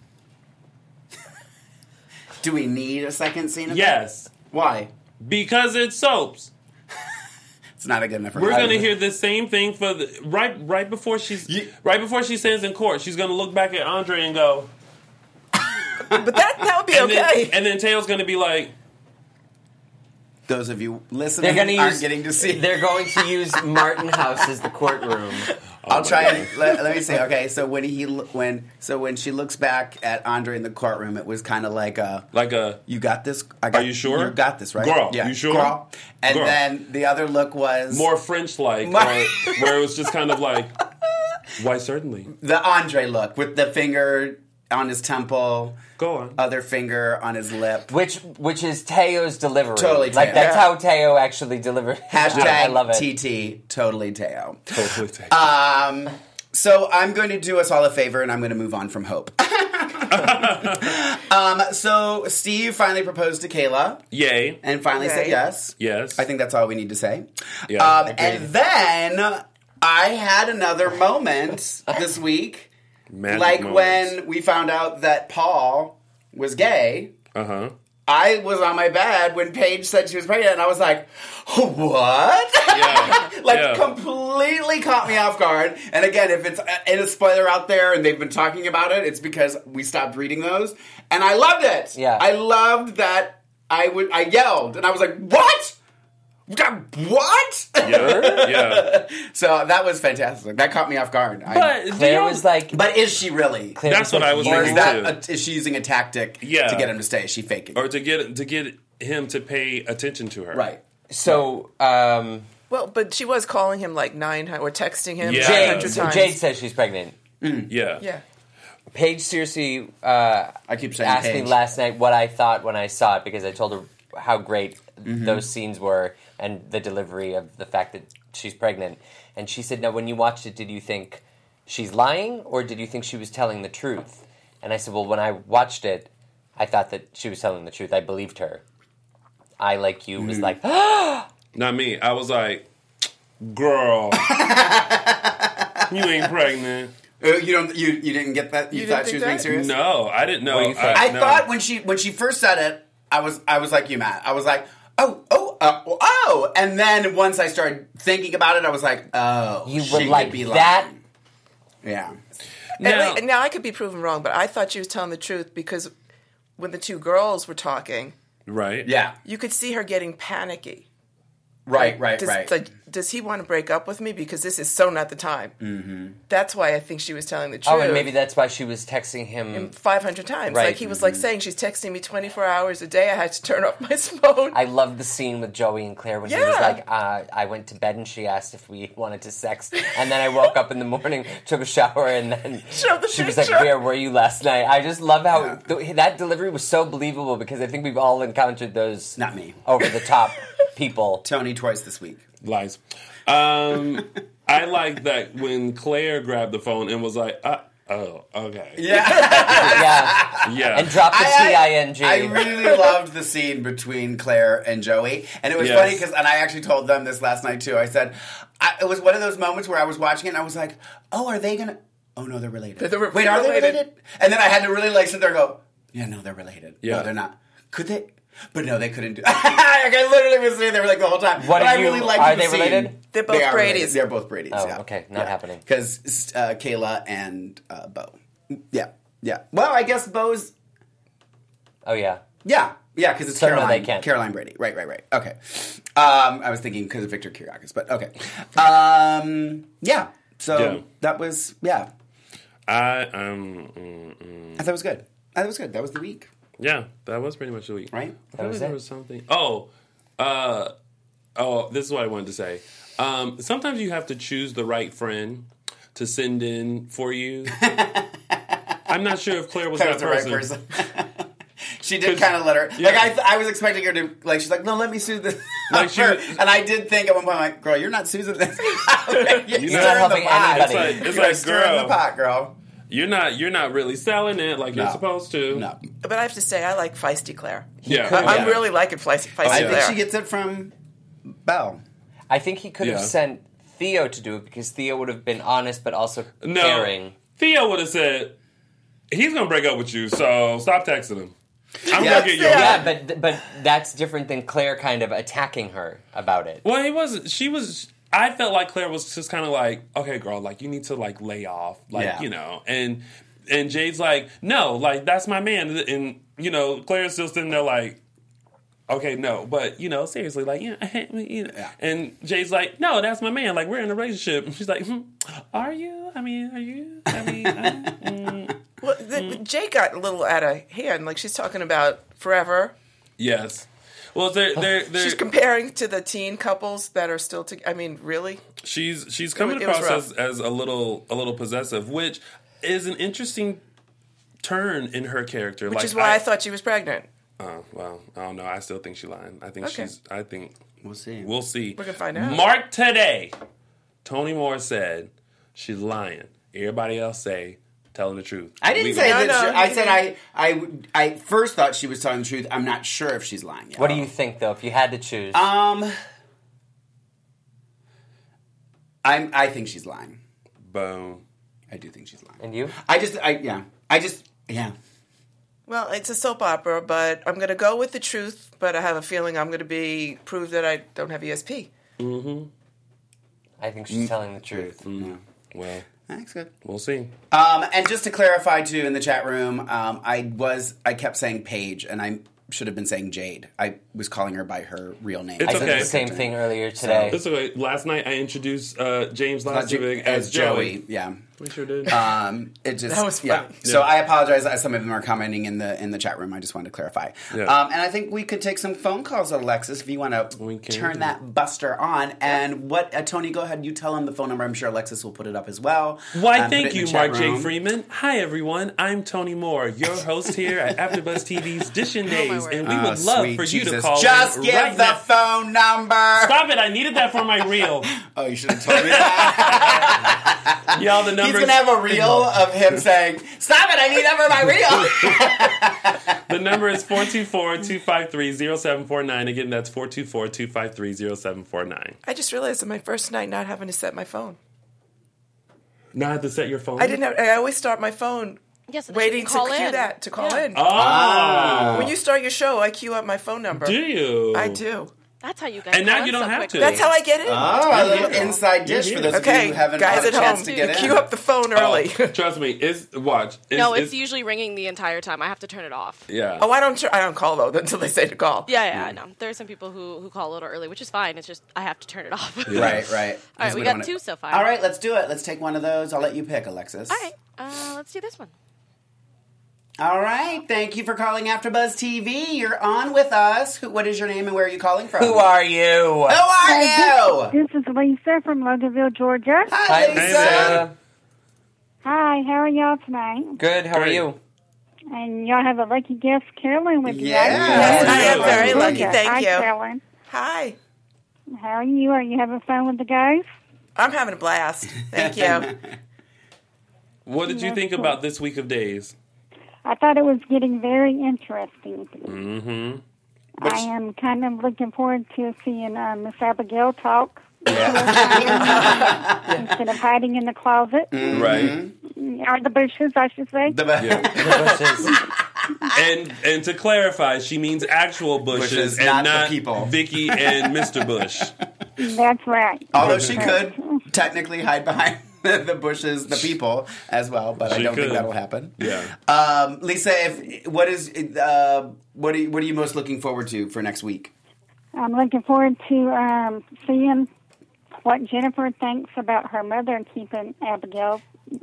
Do we need a second scene? Of Yes, that? Why? because it's soaps. It's not a good enough. We're gonna hear the same thing for the right before she stands in court. She's gonna look back at Andre and go, But that would be and okay. then, and then Taylor's gonna be like, Those of you listening They're going to aren't use. getting to see. They're going to use Martin House as the courtroom. I'll try and let me say. Okay, so when she looks back at Andre in the courtroom, it was kind of like a you got this. Are you sure? You got this, right? Girl, yeah. you sure? Girl. And Girl. then the other look was more French-like, where it was just kind of like, why certainly? The Andre look with the finger on his temple. Go on. Other finger on his lip. Which is Teo's delivery. Totally Like, Teo. that's how Teo actually delivers. Hashtag I love it. TT, totally Teo. Totally Teo. So I'm going to do us all a favor, and I'm going to move on from Hope. So Steve finally proposed to Kayla. Yay. And finally said Yay. yes. Yes. I think that's all we need to say. Yeah. And then I had another moment this week. Magic like moments. when we found out that Paul was gay. Uh-huh. I was on my bed when Paige said she was pregnant, and I was like, what? Yeah. Completely caught me off guard. And again, if it's in a spoiler out there and they've been talking about it, it's because we stopped reading those. And I loved it. Yeah. I loved that I yelled, and I was like, what? What? Yeah. So that was fantastic. That caught me off guard. But Claire was like... But is she really? Claire That's what I was Or thinking is too. is she using a tactic to get him to stay? Is she faking? Or to get him to pay attention to her. Right. So, Well, but she was calling him like 900 or texting him Yeah. 900 times. Jade says she's pregnant. Yeah. Yeah. Paige seriously I keep saying asked Paige. me last night what I thought when I saw it, because I told her how great those scenes were and the delivery of the fact that she's pregnant. And she said, now, when you watched it, did you think she's lying or did you think she was telling the truth? And I said, well, when I watched it, I thought that she was telling the truth. I believed her. I, like you, was like, Not me. I was like, girl, you ain't pregnant. You didn't get that? You You thought didn't she was think being that? serious? No, I didn't know. What do you think? I no. thought when she first said it, I was like you, Matt. I was like, oh, and then once I started thinking about it, I was like, oh, you she were could like be that? lying. Yeah. Now- Now, I could be proven wrong, but I thought she was telling the truth because when the two girls were talking, Right. Yeah. you could see her getting panicky. Right. Does he want to break up with me? Because this is so not the time. Mm-hmm. That's why I think she was telling the truth. Oh, and maybe that's why she was texting him. 500 times. Right. Like he was like saying she's texting me 24 hours a day. I had to turn off my phone. I love the scene with Joey and Claire when he was Yeah. like, I went to bed and she asked if we wanted to sex. And then I woke up in the morning, took a shower, and then Showed the she was like, picture. where were you last night? I just love how that delivery was so believable, because I think we've all encountered those Not me. over-the-top people. Tony twice this week. Lies. I like that when Claire grabbed the phone and was like, oh, okay. Yeah. Yeah. And dropped the T-I-N-G. I really loved the scene between Claire and Joey, and it was Yes. funny because, and I actually told them this last night too. I said it was one of those moments where I was watching it and I was like, "Oh, are they gonna? Oh no, they're related. They're Wait, are they related. related?" And then I had to really sit there and go, "Yeah, no, they're related. Yeah. No, they're not. Could they?" But no, they couldn't do. I literally was sitting there the whole time. What but did I you- really liked are the they scene. related? They're both They are Brady's. related. They're both Brady's. Oh, yeah. okay, not happening. Because Kayla and Bo. Yeah. Well, I guess Bo's. Oh, yeah. Yeah, because it's So no, Caroline. they can't. Caroline Brady. Right. Okay. I was thinking because of Victor Kiriakis, but okay. Yeah. So Yeah. that was I thought it was good. That was the week, Yeah, that was pretty much the week. right? I feel like was there it. was something. This is what I wanted to say. Sometimes you have to choose the right friend to send in for you. I'm not sure if Claire was That that was the right person. She did 'Cause- kind of let her. yeah. Like I was expecting her to like. She's like, no, let me sue this. Like she her. was- And I did think at one point, like, girl, you're not Susan. You're not helping anybody. It's You're like, stirring girl. the pot, girl. You're not really selling it like you're No. supposed to. No, But I have to say, I like feisty Claire. Yeah. I'm really liking feisty I yeah. think Claire. she gets it from Belle. I think he could have Yeah. sent Theo to do it, because Theo would have been honest but also No. caring. Theo would have said, he's going to break up with you, so stop texting him. I'm Yeah. going to get your Yeah, but that's different than Claire kind of attacking her about it. Well, he wasn't. She was. I felt like Claire was just kind of like, okay, girl, like you need to like lay off, like Yeah. you know. And Jade's like, no, like that's my man, and you know, Claire's still sitting there like, okay, no, but seriously, like, and Jay's like, no, that's my man. Like, we're in a relationship. And she's like, are you? I mean, are you? I mean, Well, Jay got a little out of hand. Like, she's talking about forever. yes. Well, they're She's comparing to the teen couples that are still together. I mean, really? she's coming It was across rough. as a little possessive, which is an interesting turn in her character. Which is why I thought she was pregnant. Oh, well, I don't know. I still think she's lying. I think Okay. we'll see. We're gonna find out. Mark today. Tony Moore said she's lying. Everybody else say telling the truth. I didn't We say gonna- that. No, I you said I first thought she was telling the truth. I'm not sure if she's lying yet. What do you think, though, if you had to choose? I think she's lying. Boom. I do think she's lying. And you? Yeah. Well, it's a soap opera, but I'm going to go with the truth, but I have a feeling I'm going to prove that I don't have ESP. I think she's telling the truth. Well, That's good. we'll see. And just to clarify too, in the chat room, I kept saying Paige, and I should have been saying Jade. I was calling her by her real name. It's I did okay. the same thing earlier today. This way, last night I introduced James Lazovic as Joey. Yeah. We sure did. It just That was funny. yeah. So I apologize. Some of them are commenting in the chat room. I just wanted to clarify. Yeah. And I think we could take some phone calls, Alexis, if you want We to can. turn that buster on. And what Tony, go ahead. You tell him the phone number. I'm sure Alexis will put it up as well. Why, Put thank it in you, the chat Mark J. room. Freeman. Hi, everyone. I'm Tony Moore, your host here at AfterBuzz TV's Dishing Days, word. and we would love Sweet for you to Jesus. call Just in give right the now. phone number. Stop it! I needed that for my reel. Oh, you should have told me that. Y'all, the He's numbers. gonna have a reel of him saying, "Stop it! I need that for my reel." The number is 424-253-0749. Again, that's 424-253-0749. I just realized on my first night not having to set my phone. Now I have to set your phone. I didn't have. I always start my phone Yes, and waiting she to can call cue in. that to call Yeah. in. Oh, When you start your show, I cue up my phone number. do you? I do. That's how you guys. And now call you in don't so have quickly. to. That's how I get in. Oh, a little inside dish for those of you Okay, who haven't guys had a at chance home, to get in. cue up the phone early. Oh, trust me. Watch. No, it's usually ringing the entire time. I have to turn it off. Yeah. Oh, I don't call though until they say to call. Yeah, I know. There are some people who call a little early, which is fine. It's just I have to turn it off. Right. All right, we don't got wanna- two so far. All right, let's do it. Let's take one of those. I'll let you pick, Alexis. All right, let's do this one. All right. Thank you for calling AfterBuzz TV. You're on with us. What is your name and where are you calling from? Who are you? Who are you? This is Lisa from Loganville, Georgia. Hi, Lisa. Lisa. Hi, how are y'all tonight? Good. How are Great. you? And y'all have a lucky guest, Carolyn, with you. Yes. Yes, I am very Georgia. lucky. Thank Hi, you. Carolyn. Hi. How are you? Are you having fun with the guys? I'm having a blast. Thank you. What did you think about this week of days? I thought it was getting very interesting. Mm-hmm. I am kind of looking forward to seeing Miss Abigail talk Yeah. instead of hiding in the closet. Right. Or the bushes, I should say. Yeah. The bushes. And to clarify, she means actual bushes, Bushes, and not not the people. Vicky and Mr. Bush. That's right. Although she could technically hide behind the bushes, the people as well, but I She don't think could. that'll happen. Yeah. Lisa, what are you most looking forward to for next week? I'm looking forward to seeing what Jennifer thinks about her mother keeping Abigail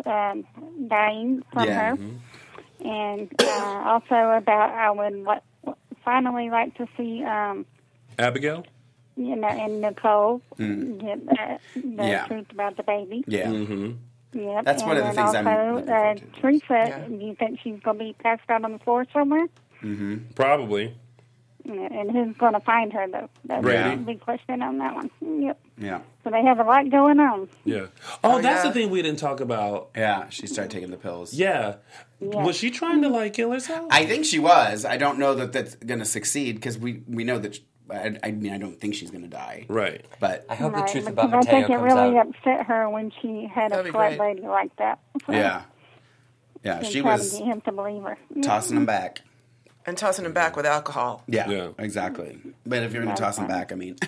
dying from Yeah. her. And also about I would finally like to see, Abigail? and Nicole get the Yeah. truth about the baby. Yeah. Mm-hmm. Yep. That's one of the and things then I'm also, looking forward to. Teresa, do you think she's going to be passed out on the floor somewhere? Probably. And who's going to find her, though? That's Brady. a big question on that one. Yep. Yeah. So they have a lot going on. Yeah. Oh, that's yeah. the thing we didn't talk about. Yeah, she started taking the pills. Yeah. Yeah. Was she trying to, kill herself? I think she was. I don't know that that's going to succeed because we know that. I mean, I don't think she's going to die. Right. But I hope the Right, truth because about I think Mateo it comes really out. upset her when she had That'd a be slut great. lady like that. So yeah, she she tried was to get him to believe her. tossing them back. And tossing them back with alcohol. Yeah, Yeah. exactly. But if you're going to toss them back, I mean,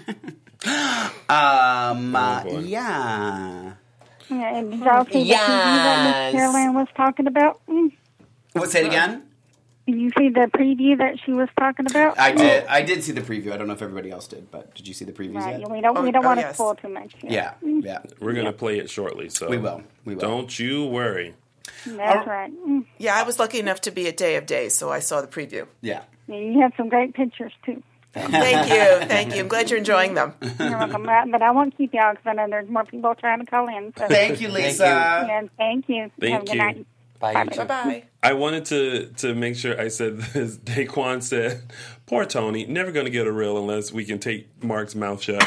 boy. yeah. Yeah, and did y'all see the TV that Yes. Miss Caroline was talking about? What? Say it again. Did you see the preview that she was talking about? I did. I did see the preview. I don't know if everybody else did, but did you see the previews Right. yet? We don't want to yes. spoil too much. Yeah, yeah. We're gonna play it shortly, so We will. Don't you worry. That's right. Yeah, I was lucky enough to be at Day of Days, so I saw the preview. Yeah. Yeah, you have some great pictures too. Thank you. I'm glad you're enjoying them. You're welcome. But I won't keep y'all because I know there's more people trying to call in. So. Thank you, Lisa. And thank you. Thank Have a good you. night. Bye. You too. Bye-bye. I wanted to make sure I said this. Daquan said, "Poor Tony, never going to get a reel unless we can take Mark's mouth shut."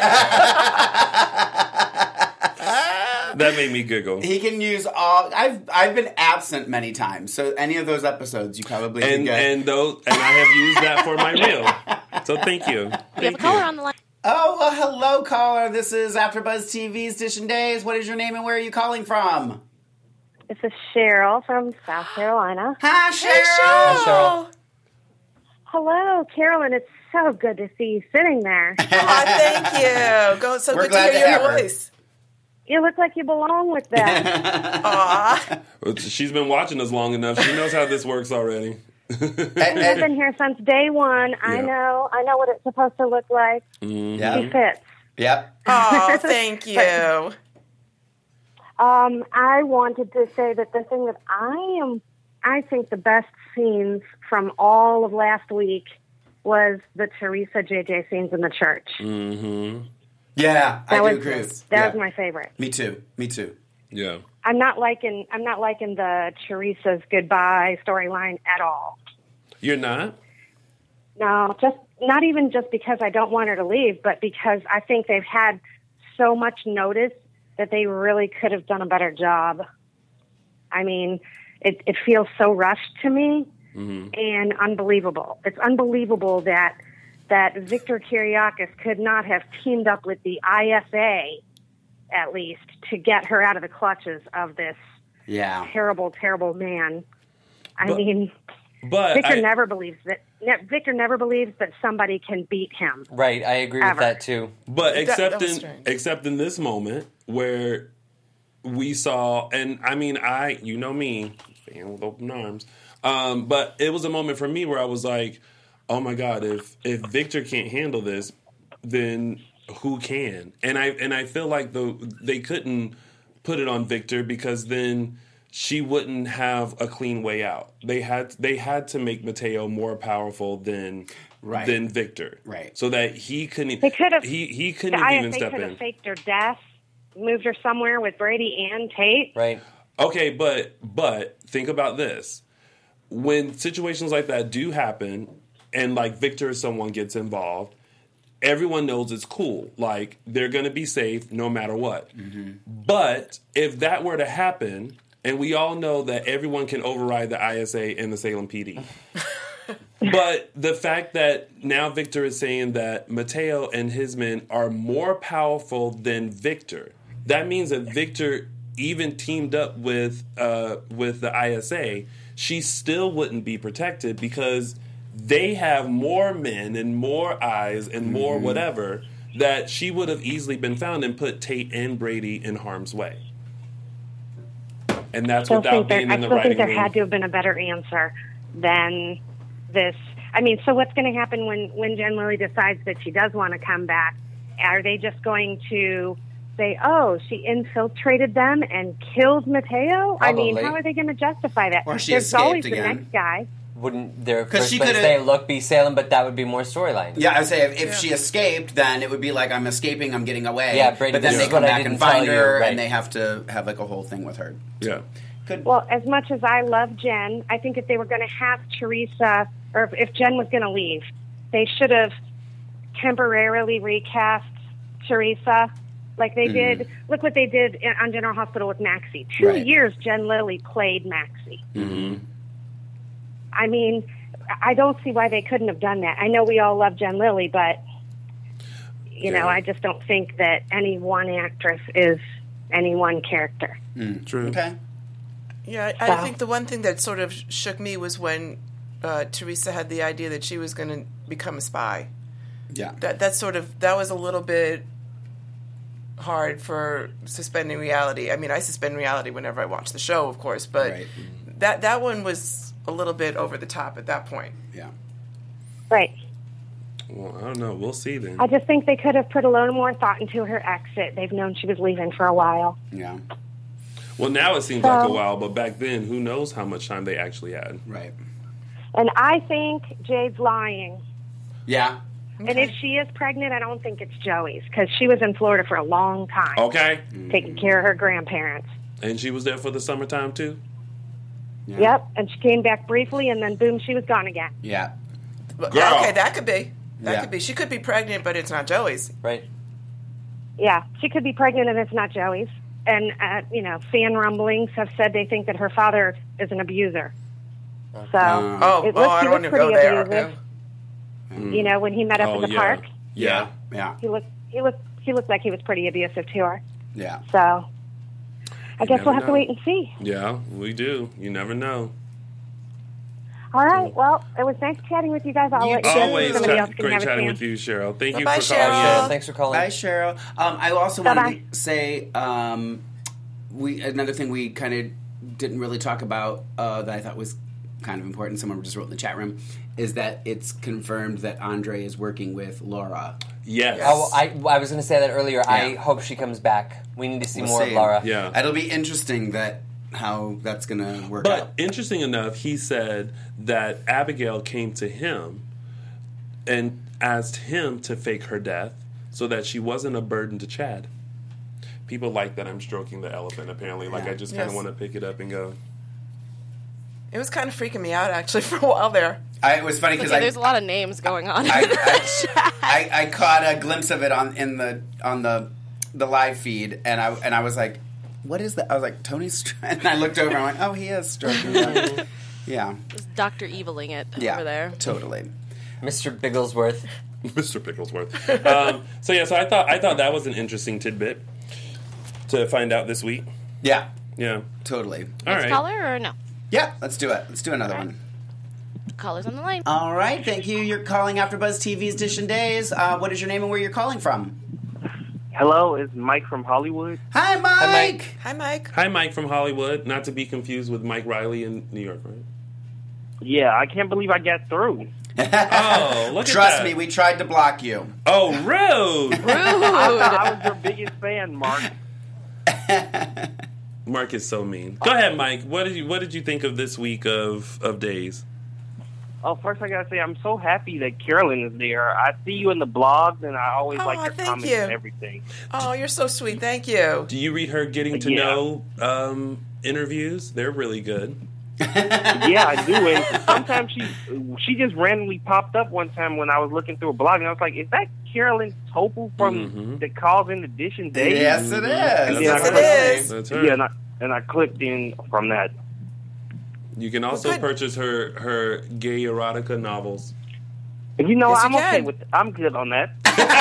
That made me giggle. He can use all. I've been absent many times, so any of those episodes you probably And could get. I have used that for my reel. So thank you. We have a caller on the line. Oh, well, hello, caller. This is AfterBuzz TV's Dish and Days. What is your name and where are you calling from? This is Cheryl from South Carolina. Hi, Cheryl. Hi, Cheryl. Hello, Carolyn. It's so good to see you sitting there. Aw, thank you. So We're good to glad hear to have your her. voice. You look like you belong with them. Aw. She's been watching us long enough. She knows how this works already. I've been here since day one. I know what it's supposed to look like. He Yeah. fits. Yep. Oh, thank you. I wanted to say that the thing that I think the best scenes from all of last week was the Teresa JJ scenes in the church. Mm-hmm. Yeah, I do agree. That was my favorite. Me too. Yeah. I'm not liking the Teresa's goodbye storyline at all. You're not? No, just not even just because I don't want her to leave, but because I think they've had so much notice that they really could have done a better job. I mean, it feels so rushed to me and unbelievable. It's unbelievable that Victor Kiriakis could not have teamed up with the ISA, at least, to get her out of the clutches of this terrible, terrible man. Victor never believes that somebody can beat him. Right, I agree with that too. But that was strange. except in this moment where we saw, and I mean, you know me, fan with open arms, but it was a moment for me where I was like, oh my God, if Victor can't handle this, then who can? And I feel like they couldn't put it on Victor because then she wouldn't have a clean way out. They had to make Mateo more powerful than Victor, right? So that he couldn't. They could have. He couldn't even step in. They could have faked her death, moved her somewhere with Brady and Tate. Right. Okay, but think about this: when situations like that do happen, and like Victor or someone gets involved, everyone knows it's cool. Like they're going to be safe no matter what. Mm-hmm. But if that were to happen. And we all know that everyone can override the ISA and the Salem PD. But the fact that now Victor is saying that Mateo and his men are more powerful than Victor, that means that Victor even teamed up with the ISA, she still wouldn't be protected because they have more men and more eyes and more whatever that she would have easily been found and put Tate and Brady in harm's way. And that's without being in the writing room. I still think there had to have been a better answer than this. I mean, so what's going to happen when Jen Lilly decides that she does want to come back? Are they just going to say, oh, she infiltrated them and killed Mateo? Probably. I mean, how are they going to justify that? Or she There's escaped always again. the next guy. Wouldn't their 'Cause first she place could've- say, look, be Salem, but that would be more storyline. Yeah, I would say if she escaped, then it would be like I'm escaping, I'm getting away. Yeah, Brady, but then this they is come what I back and didn't tell find you, her, right. and they have to have like a whole thing with her. Yeah. Well, as much as I love Jen, I think if they were going to have Teresa, or if Jen was going to leave, they should have temporarily recast Teresa like they did. Look what they did on General Hospital with Maxie. 2 years Jen Lilly played Maxie. Mm-hmm. I mean, I don't see why they couldn't have done that. I know we all love Jen Lilly, but, you know, I just don't think that any one actress is any one character. True. Okay. Yeah, I think the one thing that sort of shook me was when Teresa had the idea that she was going to become a spy. Yeah. That was a little bit hard for suspending reality. I mean, I suspend reality whenever I watch the show, of course, but that one was a little bit over the top at that point. Yeah. Right. Well, I don't know. We'll see then. I just think they could have put a little more thought into her exit. They've known she was leaving for a while. Yeah. Well, now it seems like a while, but back then, who knows how much time they actually had. Right. And I think Jade's lying. Yeah. And if she is pregnant, I don't think it's Joey's, because she was in Florida for a long time. Okay. Taking care of her grandparents. And she was there for the summertime, too? Yeah. Yep. And she came back briefly, and then boom, she was gone again. Yeah. Girl. Okay, that could be. That Yeah. could be. She could be pregnant, but it's not Joey's. Right. Yeah, she could be pregnant, and it's not Joey's. And, fan rumblings have said they think that her father is an abuser. So Oh, it I looks, he don't want looked to pretty go there. abusive. You know, when he met up in the park, Yeah. Yeah. he looked like he was pretty abusive to her. Yeah. So I guess never we'll have to know. wait and see. Yeah, we do. You never know. All right. Well, it was nice chatting with you guys. I'll let you Always somebody else can great have a chatting chance. with you, Cheryl. Thank you Bye-bye, for calling. Cheryl. Yeah, thanks for calling. Bye, Cheryl. I also Bye-bye. wanted to say another thing we kind of didn't really talk about that I thought was kind of important. Someone just wrote in the chat room is that it's confirmed that Andre is working with Laura. Yes. Oh, I was going to say that earlier. I Yeah. hope she comes back. We need to see We'll more of see. Laura. Yeah. It'll be interesting how that's going to work But out. interesting enough, he said that Abigail came to him and asked him to fake her death so that she wasn't a burden to Chad. People like that I'm stroking the elephant, apparently. Like, Yeah. I just kind of Yes. want to pick it up and go, It was kind of freaking me out, actually, for a while there. It was funny because Okay, there's a lot of names going on. I caught a glimpse of it on the live feed, and I was like, "What is that?" I was like, "Tony's," and I looked over and I went, "Oh, he is stroking." Them. Yeah, It's Dr. Eviling it yeah, over there. totally. Mr. Bigglesworth. Mr. Picklesworth. So I thought that was an interesting tidbit to find out this week. Yeah, Yeah. totally. All right. Caller or no? Yeah, let's do it. Let's do another one. Caller's on the line. All right, thank you. You're calling AfterBuzz TV's Dish and Days. What is your name and where you're calling from? Hello, it's Mike from Hollywood. Hi, Mike. Hi, Mike. Hi, Mike from Hollywood. Not to be confused with Mike Riley in New York, right? Yeah, I can't believe I got through. Oh, look at Trust that. me, we tried to block you. Oh, rude. I was your biggest fan, Mark. Mark is so mean. Go ahead, Mike. What did you think of this week of Days? Oh, first I gotta say I'm so happy that Carolyn is there. I see you in the blogs, and I always Oh, like your thank comments you. and everything. Oh, you're so sweet. Thank you. Do you read her getting to Yeah. know interviews? They're really good. Yeah, I do. And sometimes she just randomly popped up one time when I was looking through a blog, and I was like, "Is that Carolyn Topol from that calls in the Dish and Days?" Yes, it is. Yeah, Yes, it is. That's her. Yeah, and I clicked in from that. You can also good. purchase her gay erotica novels. And you know, Yes, you I'm okay can. with. I'm good on that.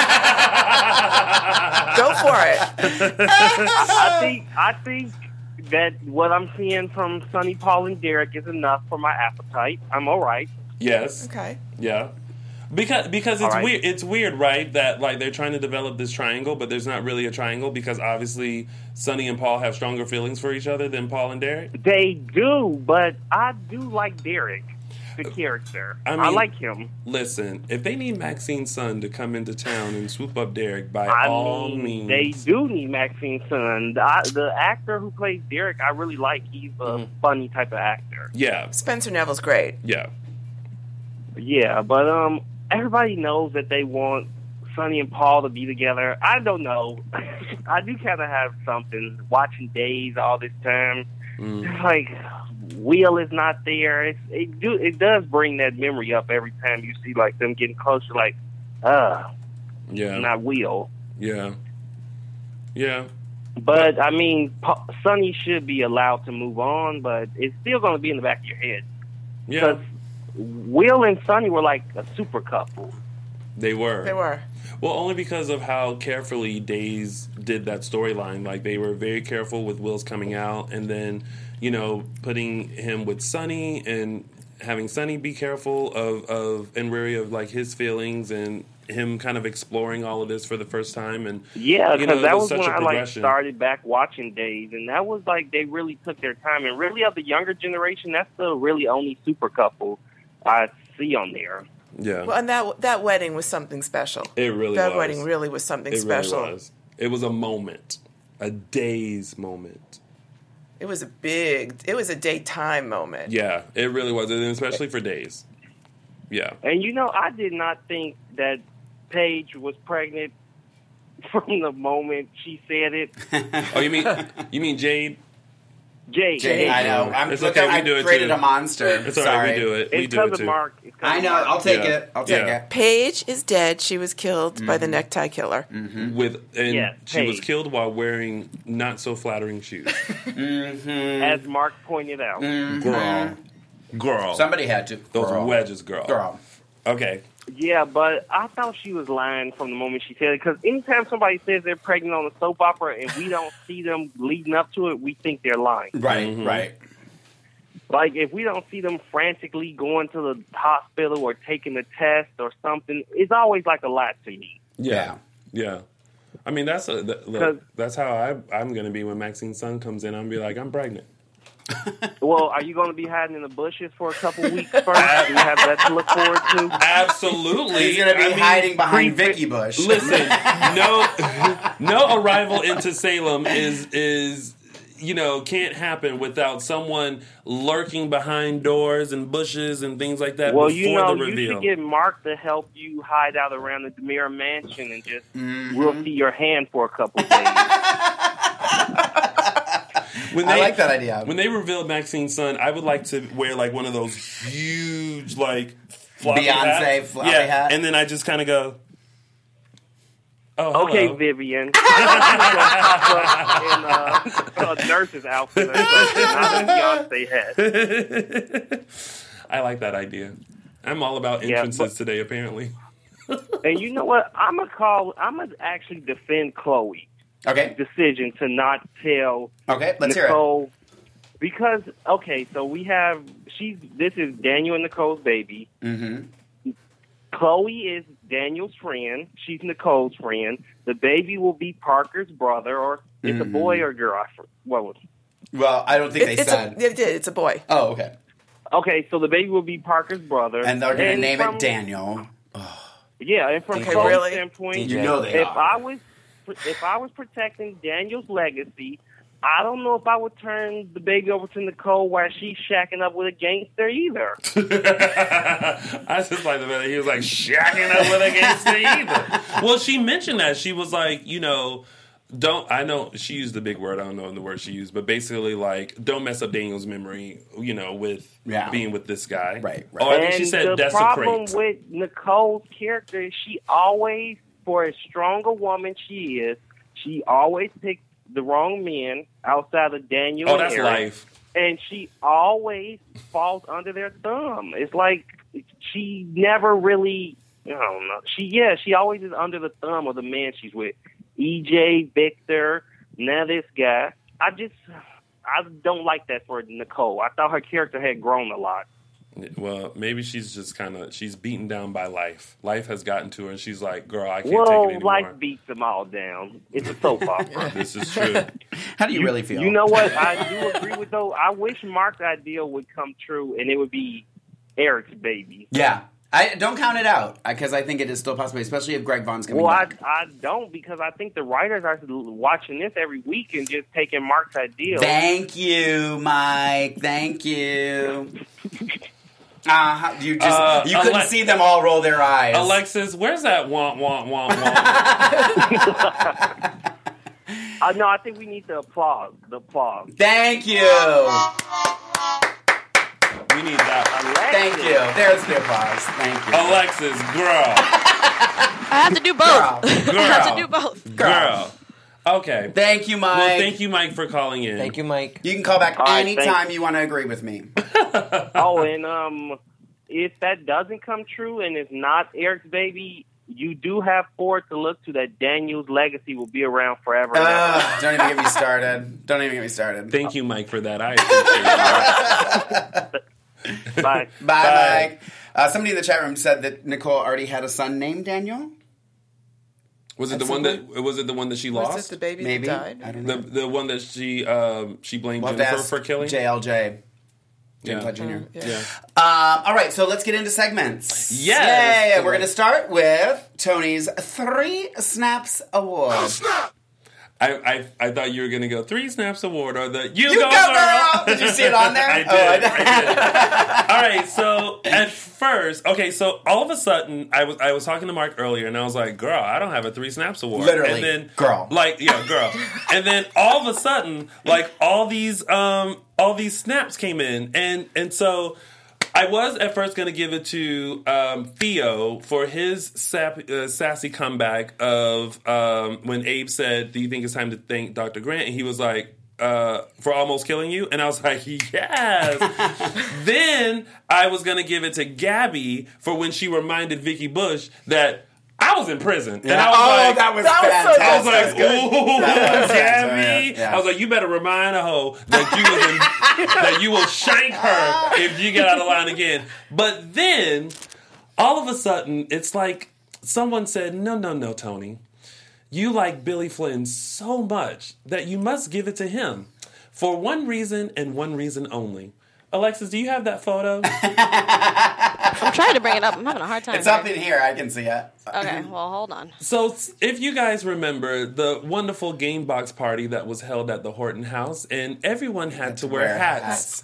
Go for it. I think that what I'm seeing from Sonny, Paul, and Derek is enough for my appetite. I'm all right. Yes. Okay. Yeah. Because it's All right. weird. It's weird, right? That like they're trying to develop this triangle, but there's not really a triangle because obviously Sonny and Paul have stronger feelings for each other than Paul and Derek. They do, but I do like Derek, the character. I I mean- like him. Listen, if they need Maxine's son to come into town and swoop up Derek, by I all mean, means, they do need Maxine's son. The actor who plays Derek, I really like. He's a funny type of actor. Yeah, Spencer Neville's great. yeah. Yeah, but everybody knows that they want Sonny and Paul to be together. I don't know. I do kind of have something watching Days all this time. It's like Will is not there. It does bring that memory up every time you see like them getting closer. Like, Yeah, not Will. yeah, yeah. But I mean, Sonny should be allowed to move on, but it's still going to be in the back of your head. Yeah, Because Will and Sonny were like a super couple. they were. They were. Well, only because of how carefully Days did that storyline. Like, they were very careful with Will's coming out and then, you know, putting him with Sonny and having Sonny be careful of and wary of, like, his feelings and him kind of exploring all of this for the first time. And Yeah, you know, because that it was such when a I progression. started back watching Days, and that was they really took their time. And really, of the younger generation, that's the really only super couple I see on there. Yeah, Well, and that wedding was something special. it really That was. wedding really was something It special. really was. It was a moment, a Days moment. It was a daytime moment. Yeah, it really was, and especially for Days. Yeah. And I did not think that Paige was pregnant from the moment she said it. Oh, you mean Jade? Jade. I know. It's Look, okay, I we do it created too. a monster. It's all right. We do it. We It's do it because of too. Mark. It's 'cause I of know. Mark. I'll take Yeah. it. I'll take Yeah. it. Paige is dead. She was killed by the necktie killer. And she was Paige. killed while wearing not so flattering shoes. As Mark pointed out. Girl. Somebody had to. Those Girl. wedges, girl. Girl. Okay. Yeah, but I thought she was lying from the moment she said it. Because anytime somebody says they're pregnant on a soap opera and we don't see them leading up to it, we think they're lying. Right, right. Like, if we don't see them frantically going to the hospital or taking a test or something, it's always like a lie to me. Yeah. I mean, that's how I'm going to be when Maxine's son comes in. I'm going to be like, I'm pregnant. Well, are you going to be hiding in the bushes for a couple weeks first? Do you have that to look forward to? Absolutely. He's going to be hiding behind Vicky Bush. Listen, no arrival into Salem is can't happen without someone lurking behind doors and bushes and things like that Well, before the you reveal. should get Mark to help you hide out around the Demira mansion and just we'll see your hand for a couple days. I like that idea. When they revealed Maxine's son, I would like to wear like one of those huge like floppy Beyonce hats. floppy hat. And then I just kind of go, "Oh, Okay, hello." Vivian. in a nurse's outfit or something, not a Beyonce hat. I like that idea. I'm all about Yeah, entrances today, apparently. And you know what? I'm gonna actually defend Chloe's decision to not tell let's hear it. Nicole. Because so this is Daniel and Nicole's baby. Mm-hmm. Chloe is Daniel's friend. She's Nicole's friend. The baby will be Parker's brother, or it's a boy or girl. Well, I don't think they said. It did. It's a boy. Oh, okay. Okay, so the baby will be Parker's brother, And they're going to name it Daniel. Yeah, and from Okay, Chloe's really? standpoint, You know they if are. I was protecting Daniel's legacy, I don't know if I would turn the baby over to Nicole while she's shacking up with a gangster either. I just like the fact that he was like shacking up with a gangster either. Well, she mentioned that. She was like, I know she used the big word. I don't know the word she used, but basically like, don't mess up Daniel's memory, with being with this guy. Right. Oh, I think she said the desecrate. problem with Nicole's character is she always, for as strong a woman she is, she always picks the wrong men outside of Daniel Oh, and that's Eric. life. And she always falls under their thumb. It's like she never really, I don't know. She always is under the thumb of the man she's with. EJ, Victor, now this guy. I don't like that for Nicole. I thought her character had grown a lot. Well, maybe she's just she's beaten down by life. Life has gotten to her, and she's like, girl, I can't take it anymore. Life beats them all down. It's a soap opera. This is true. How do you really feel? You know what? I do agree with, though. I wish Mark's idea would come true, and it would be Eric's baby. Yeah. I don't count it out, because I think it is still possible, especially if Greg Vaughn's coming back. I don't, because I think the writers are watching this every week and just taking Mark's idea. Thank you, Mike. Thank you. You couldn't see them all roll their eyes. Alexis, where's that want? No, I think we need the applause. Thank you. We need that. Alexis. Thank you. There's the applause. Thank you. Alexis, girl. I have to do both. Girl. I have to do both. Girl. Okay. Thank you, Mike. Well, thank you, Mike, for calling in. Thank you, Mike. You can call back All right, anytime you want to agree with me. Oh, and if that doesn't come true and it's not Eric's baby, you do have forward to look to that Daniel's legacy will be around forever. And ever. Don't even get me started. Don't even get me started. Thank you, Mike, for that. I appreciate it. Bye. Bye, Mike. Somebody in the chat room said that Nicole already had a son named Daniel. Was it the one that she Was lost? it the baby Maybe. that died? I don't know. The one that she blamed We'll have to Jennifer ask for killing? JLJ. James Yeah. Lott Jr. Yeah. All right, so let's get into segments. Yes. Yay! We're going to start with Tony's 3 Snaps Award. I thought you were going to go 3 Snaps Award or the You go, girl! Did you see it on there? I did. Oh, I did. All right, so at first, so all of a sudden, I was talking to Mark earlier, and I was like, girl, I don't have a 3 Snaps Award. Literally, and then, girl. Girl. And then all of a sudden, all these snaps came in, and so I was at first going to give it to Theo for his sassy comeback of when Abe said, "Do you think it's time to thank Dr. Grant?" And he was like, "For almost killing you," and I was like, "Yes." Then I was going to give it to Gabby for when she reminded Vicky Bush that I was in prison, and I was like, that was I fantastic. was like, That was good. "Ooh, That was Gabby!" yeah. I was like, "You better remind a hoe that you will shank her if you get out of line again." But then, all of a sudden, it's like someone said, "No, Tony, you like Billy Flynn so much that you must give it to him for one reason and one reason only." Alexis, do you have that photo? I'm trying to bring it up. I'm having a hard time. It's up in here. I can see it. Okay, well, hold on. So, if you guys remember the wonderful game box party that was held at the Horton House, and everyone had to wear hats.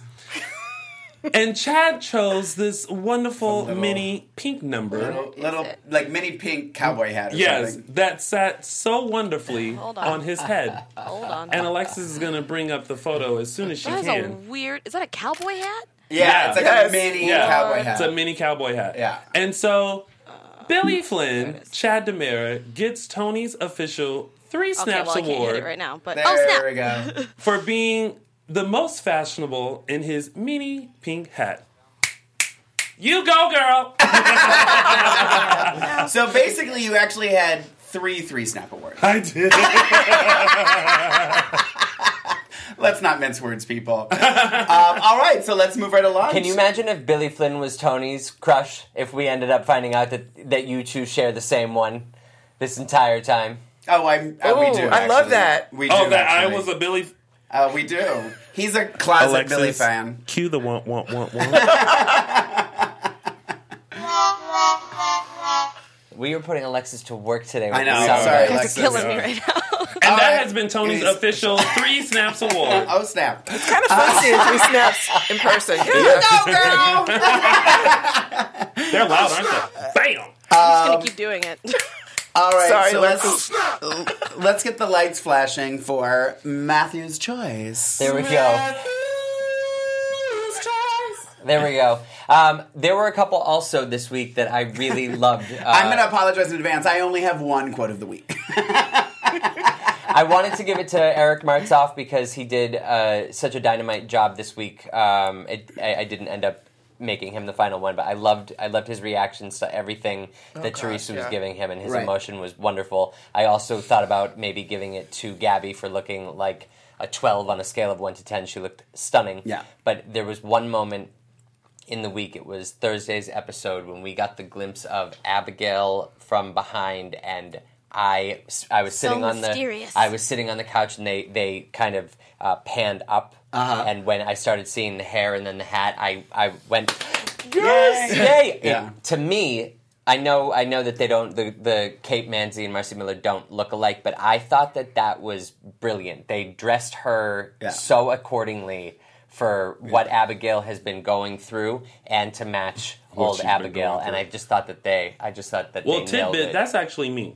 And Chad chose this wonderful mini pink number. Little like mini pink cowboy hat or Yes, something. that sat so wonderfully Hold on. on his head. Hold on. And Alexis is going to bring up the photo as soon as she That is a can. weird... Is that a cowboy hat? Yeah, it's like Yes. a mini Yeah. cowboy hat. It's a mini cowboy hat. Yeah. And so, Billy Flynn, Chad DeMera, gets Tony's official 3 Okay, Snaps well, I can't hit Award it right now, but... There oh, snap! we go. for being the most fashionable in his mini pink hat. You go, girl! So basically, you actually had 3 Snap Awards. I did. Let's not mince words, people. All right, so let's move right along. Can you imagine if Billy Flynn was Tony's crush? If we ended up finding out that you two share the same one this entire time? Oh, we do. I love actually. that. We do. Oh, that actually. I was a Billy... We do. He's a closet Alexis, Billy fan. Cue the want. We were putting Alexis to work today. I with know. the sound Sorry, bites. You're killing me right now. And All that right. has been Tony's It is- official 3 Snaps Award. Oh, snap. Kind of fun seeing 3 snaps in person. You Yeah. go, girl! They're loud, aren't they? Bam! I'm just going to keep doing it. All right, Sorry, so let's get the lights flashing for Matthew's Choice. There we go. There we go. There were a couple also this week that I really loved. I'm going to apologize in advance. I only have one quote of the week. I wanted to give it to Eric Martzoff because he did such a dynamite job this week. I didn't end up making him the final one, but I loved his reactions to everything that Teresa was giving him, and his Right. emotion was wonderful. I also thought about maybe giving it to Gabby for looking like a 12 on a scale of 1 to 10. She looked stunning. Yeah. But there was one moment in the week, it was Thursday's episode, when we got the glimpse of Abigail from behind, and I was sitting on mysterious. I was sitting on the couch, and they kind of panned up, and when I started seeing the hair and then the hat, I went, yes, yay! Yeah. To me, I know that they don't, the Kate Manzi and Marcy Miller don't look alike, but I thought that was brilliant. They dressed her so accordingly for what Abigail has been going through, and to match old she's been Abigail, going and through. I just thought that they Well, nailed tidbit, it. that's actually me.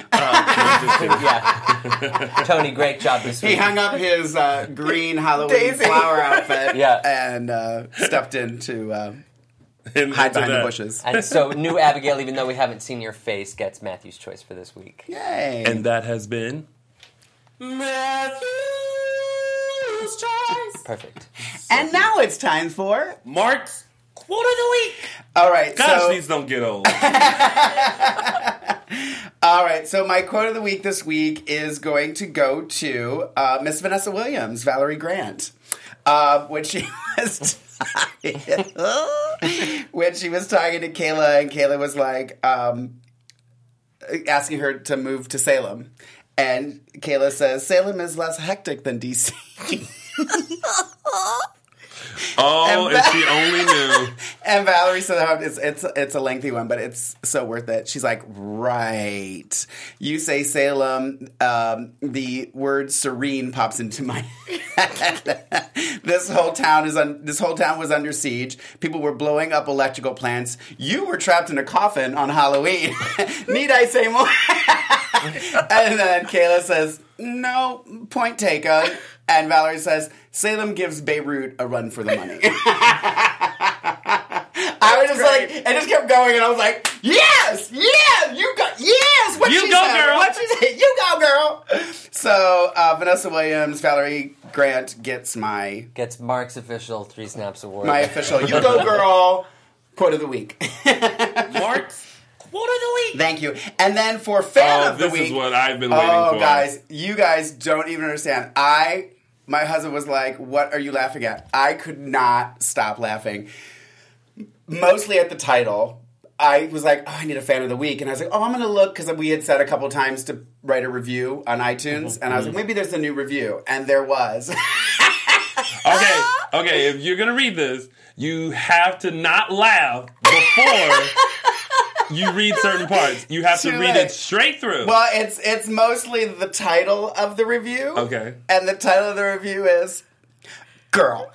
Yeah. Tony, great job this He week. hung up his green Halloween Daisy. flower outfit Yeah. and stepped in to And hide into behind the that. bushes. And so, new Abigail, even though we haven't seen your face, gets Matthew's Choice for this week. Yay. And that has been Matthew's Choice. Perfect. And now it's time for... Mark's Quote of the Week. All right, Gosh, so... these don't get old. All right, so my quote of the week this week is going to go to Miss Vanessa Williams, Valerie Grant, when she was when she was talking to Kayla, and Kayla was like, asking her to move to Salem. And Kayla says, Salem is less hectic than D.C. Oh, if she only knew. And Valerie said, it's a lengthy one, but it's so worth it. She's like, right. You say Salem, the word serene pops into my head. This whole town was under siege. People were blowing up electrical plants. You were trapped in a coffin on Halloween. Need I say more? And then Kayla says, no, point taken. And Valerie says, Salem gives Beirut a run for the money. I was just like, it just kept going, and I was like, yes, what You she go, said, girl. what she said, you go, girl. So Vanessa Williams, Valerie Grant gets Mark's official 3 Snaps award. my official you go, girl quote of the week. Mark's quote of the week. Thank you. And then for fan of the this week, is what I've been waiting for. guys, you guys don't even understand. My husband was like, what are you laughing at? I could not stop laughing. Mostly at the title. I was like, I need a fan of the week. And I was like, I'm going to look, because we had said a couple times to write a review on iTunes. And I was like, maybe there's a new review. And there was. Okay, if you're going to read this, you have to not laugh before you read certain parts. You have to read it straight through. Well, it's mostly the title of the review. Okay. And the title of the review is Girl.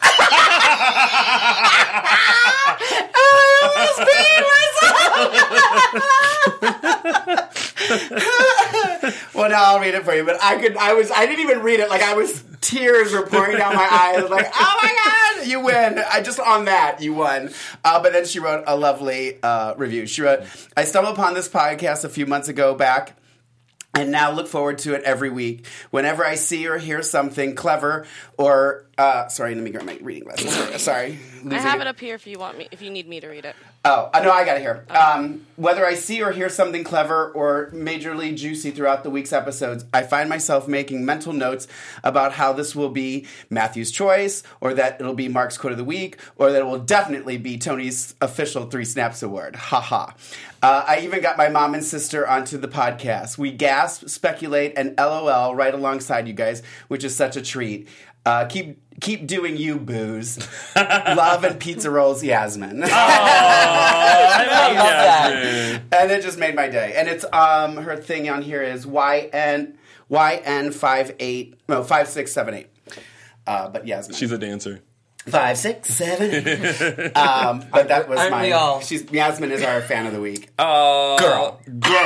Well, now I'll read it for you. But I didn't even read it. Like, tears were pouring down my eyes. I was like, oh my God, you win. You won. But then she wrote a lovely review. She wrote, I stumbled upon this podcast a few months ago back, and now look forward to it every week. Whenever I see or hear something clever or sorry, let me grab my reading glasses. Sorry. I have it up here if you need me to read it. Oh, no, I got it here. Okay. Whether I see or hear something clever or majorly juicy throughout the week's episodes, I find myself making mental notes about how this will be Matthew's choice, or that it'll be Mark's quote of the week, or that it will definitely be Tony's official 3 Snaps award. Ha ha. I even got my mom and sister onto the podcast. We gasp, speculate, and LOL right alongside you guys, which is such a treat. Keep doing you, booze. Love and pizza rolls, Yasmin. Oh, I love Yasmin. And it just made my day. And it's her thing on here is YN5678. But Yasmin. She's a dancer. 5, 6, 7. But that was Aren't we all? Yasmin is our fan of the week. Girl.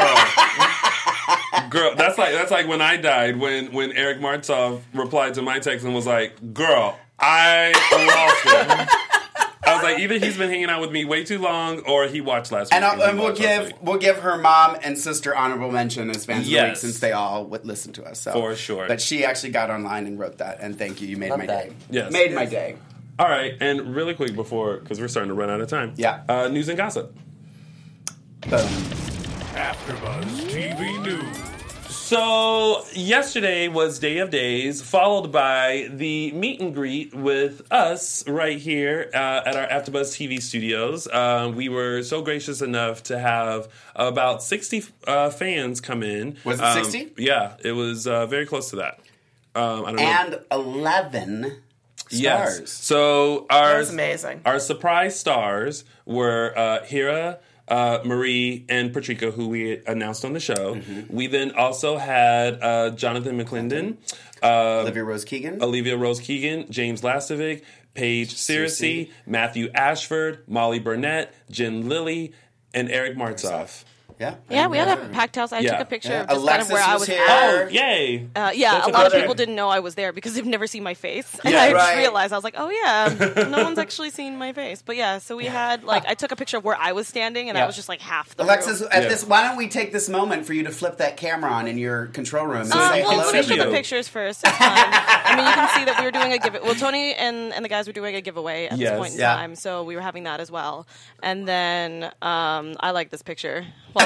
Girl, that's like when I died, when Eric Martov replied to my text and was like, girl, I lost it. I was like, either he's been hanging out with me way too long, or he watched last week. And we'll give her mom and sister honorable mention as fans of the week, since they all would listen to us. So. For sure. But she actually got online and wrote that, and thank you. You made my day. Yes. Made my day. All right, and really quick because we're starting to run out of time. Yeah. News and gossip. Boom. AfterBuzz TV News. So, yesterday was Day of Days, followed by the meet and greet with us right here at our AfterBuzz TV studios. We were so gracious enough to have about 60 fans come in. Was it 60? Yeah, it was very close to that. I don't know. And 11 stars. Yes. So, That was amazing. Our surprise stars were Hira, Marie, and Patricia, who we announced on the show. Mm-hmm. We then also had Jonathan McClendon, Olivia Rose Keegan, James Lastovic, Paige Searcy, Matthew Ashford, Molly Burnett, Jen Lilly, and Eric Martzoff. Yeah, we had a packed house. I took a picture of just Alexis kind of where I was here. at. Oh, yay! Yeah, a lot of people didn't know I was there because they've never seen my face. And I just realized, I was like, oh yeah, no one's actually seen my face. But yeah, so we had, I took a picture of where I was standing, and I was just like half the Alexis, room. at this, why don't we take this moment for you to flip that camera on in your control room and say well, hello finish to with the you? pictures first. It's fine. I mean, you can see that we were doing a giveaway. Well, Tony and the guys were doing a giveaway at this point in time, so we were having that as well. And then I like this picture while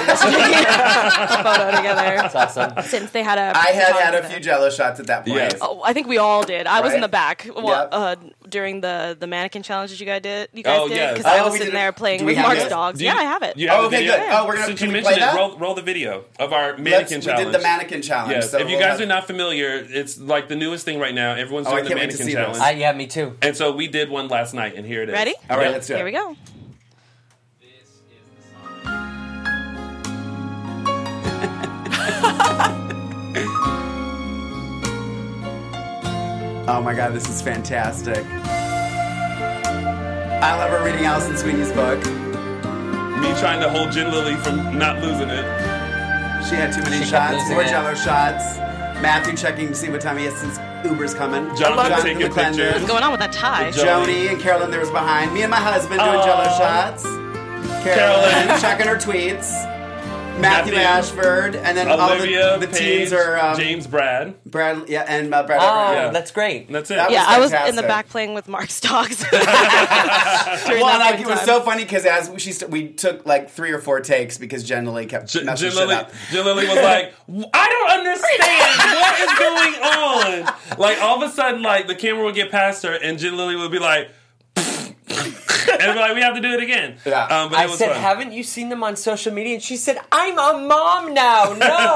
of us taking a photo together. That's awesome. Since they had I had a few Jello shots at that point. Yes. Oh, I think we all did. I was in Right? the back during the mannequin challenge that you guys did. Oh, yes. Because I was we sitting did it. there playing Do we with have Mark's it? dogs. Do you- Yeah, I have it. You have the Okay, video? good. Oh, Since can you we mentioned play it, that? roll the video of our mannequin We challenge. did the mannequin challenge. Yes. So If you we'll guys have- are not familiar, it's like the newest thing right now. Everyone's I doing the can't wait to mannequin see this. challenge. Yeah, me too. And so we did one last night, and here it is. Ready? All right, Yeah. let's do it. Here we go. Oh my god, this is fantastic. I love her reading Alison Sweeney's book. Me trying to hold Jen Lily from not losing it. She had too many She kept shots. losing More it. Jello shots. Matthew checking to see what time he is since Uber's coming. Jonathan taking McClendon. pictures. What's going on with that tie? Joni and Carolyn there was behind. Me and my husband doing Jello shots. Carolyn checking her tweets. Matthew Ashford, and then Olivia, all the Paige, teams are James Brad. Brad, yeah, and Brad. Oh, Everett. Yeah. that's great. That's it. That Yeah, was I was in fantastic. the back playing with Mark's dogs. Well, that it was time. so funny because as we took like 3 or 4 takes because Jen Lily kept Jen messing shit Lily, up. Jen Lily was like, I don't understand what is going on. Like all of a sudden, like the camera would get past her, and Jen Lily would be like, and be like, we have to do it again. Yeah. But I it was said, fun. haven't you seen them on social media? And she said, I'm a mom now.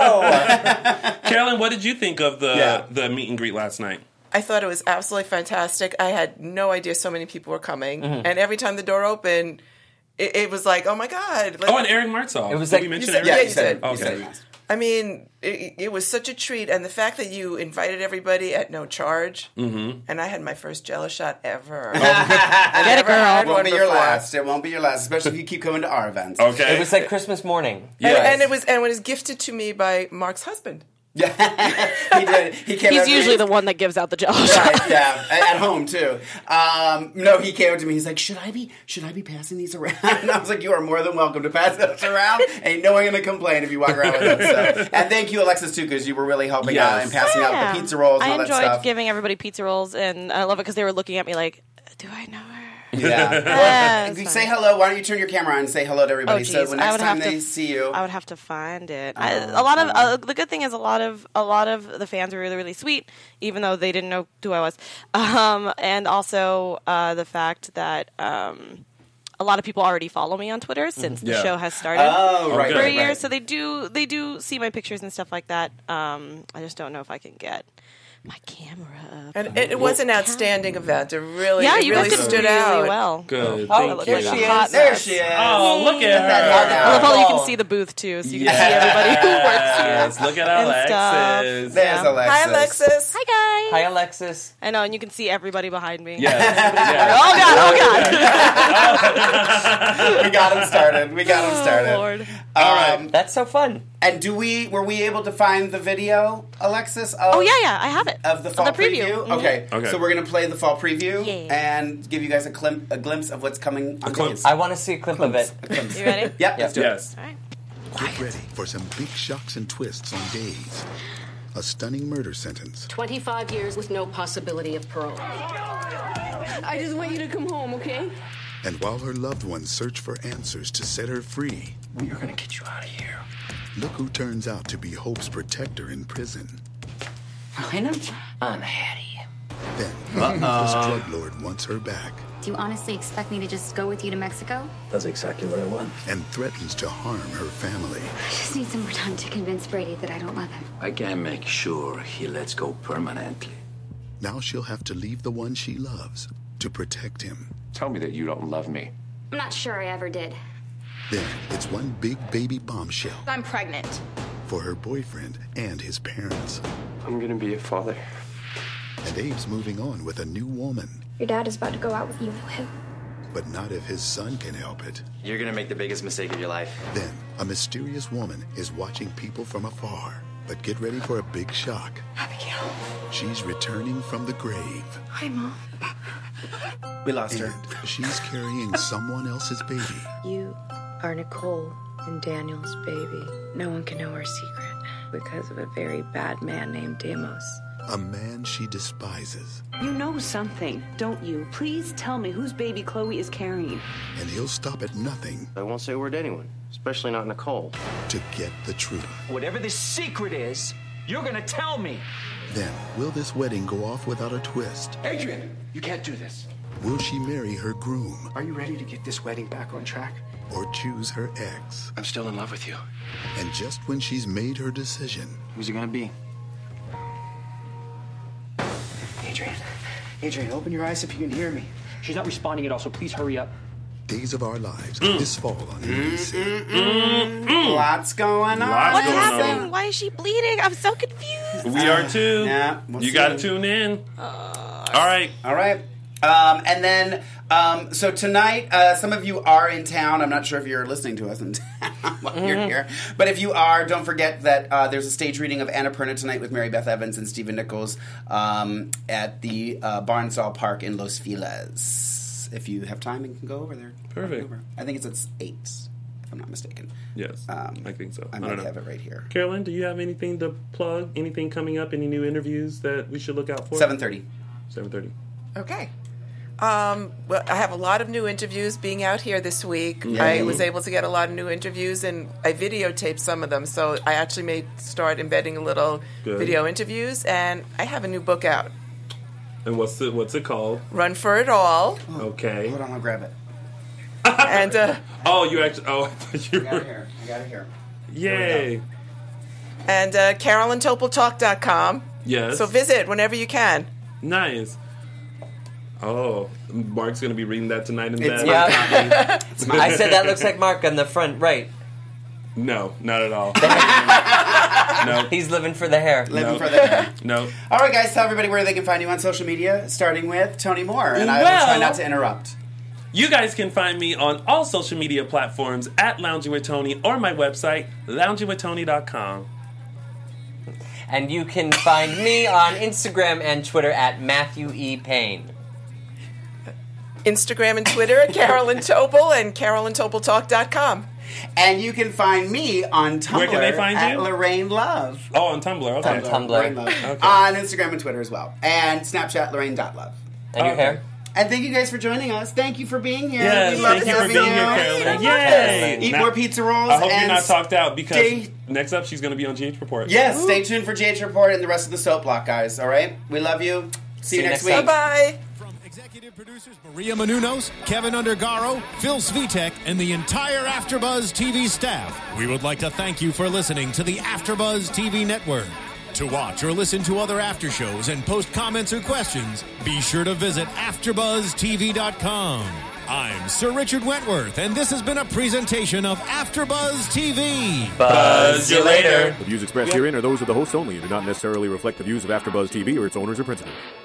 No. Carolyn, what did you think of the meet and greet last night? I thought it was absolutely fantastic. I had no idea so many people were coming. And every time the door opened, it was like, oh my God. Like, Oh, and Eric Martzoff. It was Did like- we mention You said- Eric? yeah, you you said, said. you said Okay. yes. I mean, it was such a treat. And the fact that you invited everybody at no charge. Mm-hmm. And I had my first Jello shot ever. Get it, girl. It won't be your last. It won't be your last, especially if you keep coming to our events. Okay. It was like Christmas morning. Yes. And it was gifted to me by Mark's husband. Yeah, he did. He came. He's up to usually me. the one that gives out the Jello shot. Right, yeah, at home too. No, he came up to me. He's like, "Should I be passing these around?" And I was like, "You are more than welcome to pass those around. Ain't no one gonna complain if you walk around with them." So. And thank you, Alexis, too, because you were really helping Yes. out and passing out Yeah. the pizza rolls and I all that enjoyed stuff. giving everybody pizza rolls, and I love it because they were looking at me like, do I know her? Yeah. Yeah, it's You fine. say hello. Why don't you turn your camera on and say hello to everybody? Oh, so geez. when I next would time have to- they see you, I would have to find it. A lot of the good thing is a lot of the fans were really, really sweet, even though they didn't know who I was, and also the fact that a lot of people already follow me on Twitter since the Yeah. show has started. oh, right, For a right, year, right. so they do see my pictures and stuff like that. I just don't know if I can get my camera up. And it was an outstanding event. It really, Yeah, it you really guys did stood really out. well. Good. Oh, Thank there you. she Hot is. There mess. she is. Oh, look at That her. hair I love how you down. can see the booth too, so you can see everybody who works here. Yes, look at And stuff. Alexis. There's Yeah. Alexis. Hi, Alexis. Hi guys. Hi, Alexis. I know, and you can see everybody behind me. Yes. yes. Oh god! Oh god! We got him started. We got him started. Oh, Lord. All right. That's so fun. And were we able to find the video, Alexis? Oh yeah, I have it. Of the fall Of the preview. preview? Mhm. Okay. Okay. So we're going to play the fall preview Yeah. and give you guys a glimpse of what's coming on glimpse. days. I want to see a clip of it. A glimpse. You ready? Yep, let's do it. Yes. All right. Get ready for some big shocks and twists on Days. A stunning murder sentence. 25 years with no possibility of parole. I just want you to come home, okay? And while her loved ones search for answers to set her free, We are going to get you out of here. look who turns out to be Hope's protector in prison. I'm Hattie. Then, this drug lord wants her back Do you honestly expect me to just go with you to Mexico? That's exactly what I want. and threatens to harm her family. I just need some more time to convince Brady that I don't love him. I can make sure he lets go permanently. Now she'll have to leave the one she loves to protect him. Tell me that you don't love me. I'm not sure I ever did. Then it's one big baby bombshell I'm pregnant. for her boyfriend and his parents. I'm gonna be a father. And Abe's moving on with a new woman, Your dad is about to go out with you and him. but not if his son can help it. You're gonna make the biggest mistake of your life. Then, a mysterious woman is watching people from afar. But get ready for a big shock. Abigail. She's returning from the grave. Hi, Mom. We lost And her. she's carrying someone else's baby. You are Nicole and Daniel's baby. No one can know our secret because of a very bad man named Demos. a man she despises. You know something, don't you? Please tell me whose baby Chloe is carrying. And he'll stop at nothing I won't say a word to anyone, especially not Nicole. to get the truth. Whatever this secret is, you're gonna tell me. Then, will this wedding go off without a twist? Adrian, you can't do this. Will she marry her groom Are you ready to get this wedding back on track? or choose her ex? I'm still in love with you. And just when she's made her decision, Who's it gonna be? Adrian, open your eyes if you can hear me. She's not responding at all, so please hurry up. Days of Our Lives this fall on NBC. Lots going on. Lots What going happened? on. Why is she bleeding? I'm so confused. We are too. Yeah, we'll you see. got to tune in. All right. All right. And then, so tonight, some of you are in town. I'm not sure if you're listening to us in town while you're here. But if you are, don't forget that there's a stage reading of Annapurna tonight with Mary Beth Evans and Stephen Nichols at the Barnsdall Park in Los Feliz. If you have time, you can go over there. Perfect. I think it's at 8, if I'm not mistaken. Yes, I think so. I don't might know. have it right here. Carolyn, do you have anything to plug? Anything coming up? Any new interviews that we should look out for? 7:30. 7:30. Okay. Well, I have a lot of new interviews being out here this week. Yeah. I was able to get a lot of new interviews, and I videotaped some of them. So I actually may start embedding a little Good. video interviews, and I have a new book out. And what's it called? Run for It All. Okay. Hold on, I'll grab it. And Oh, you actually. Oh, I thought you I got were. it here. I got it here. Yay. and CarolynTopelTalk.com. Yes. So visit whenever you can. Nice. Oh, Mark's gonna be reading that tonight in It's bed. Yeah. I said that looks like Mark on the front right. No, not at all. No. He's living for the hair. Living for the hair. No. All right, guys, tell everybody where they can find you on social media, starting with Tony Moore. And I will try Well- not to interrupt. You guys can find me on all social media platforms at Lounging with Tony or my website, loungingwithtony.com. And you can find me on Instagram and Twitter at Matthew E. Payne. Instagram and Twitter at Carolyn Topel and CarolynTopelTalk.com. And you can find me on Tumblr Where can they find at you? Lorraine Love. Oh, on Tumblr. Okay. Lorraine Love. Okay. On Instagram and Twitter as well. And Snapchat, Lorraine.love. And your hair. And thank you guys for joining us. Thank you for being here. Yes, we love thank you for having being here, Carolyn. Yay! Eat Now- more pizza rolls. I hope and you're not talked out because stay- next up she's going to be on GH Report. Yes, stay tuned for GH Report and the rest of the soap block, guys. All right? We love you. See you next week. Bye-bye. Maria Menounos, Kevin Undergaro, Phil Svitek, and the entire AfterBuzz TV staff. We would like to thank you for listening to the AfterBuzz TV network. To watch or listen to other after shows and post comments or questions, be sure to visit AfterBuzzTV.com. I'm Sir Richard Wentworth, and this has been a presentation of AfterBuzz TV. Buzz you later. The views expressed herein are those of the hosts only and do not necessarily reflect the views of AfterBuzz TV or its owners or principals.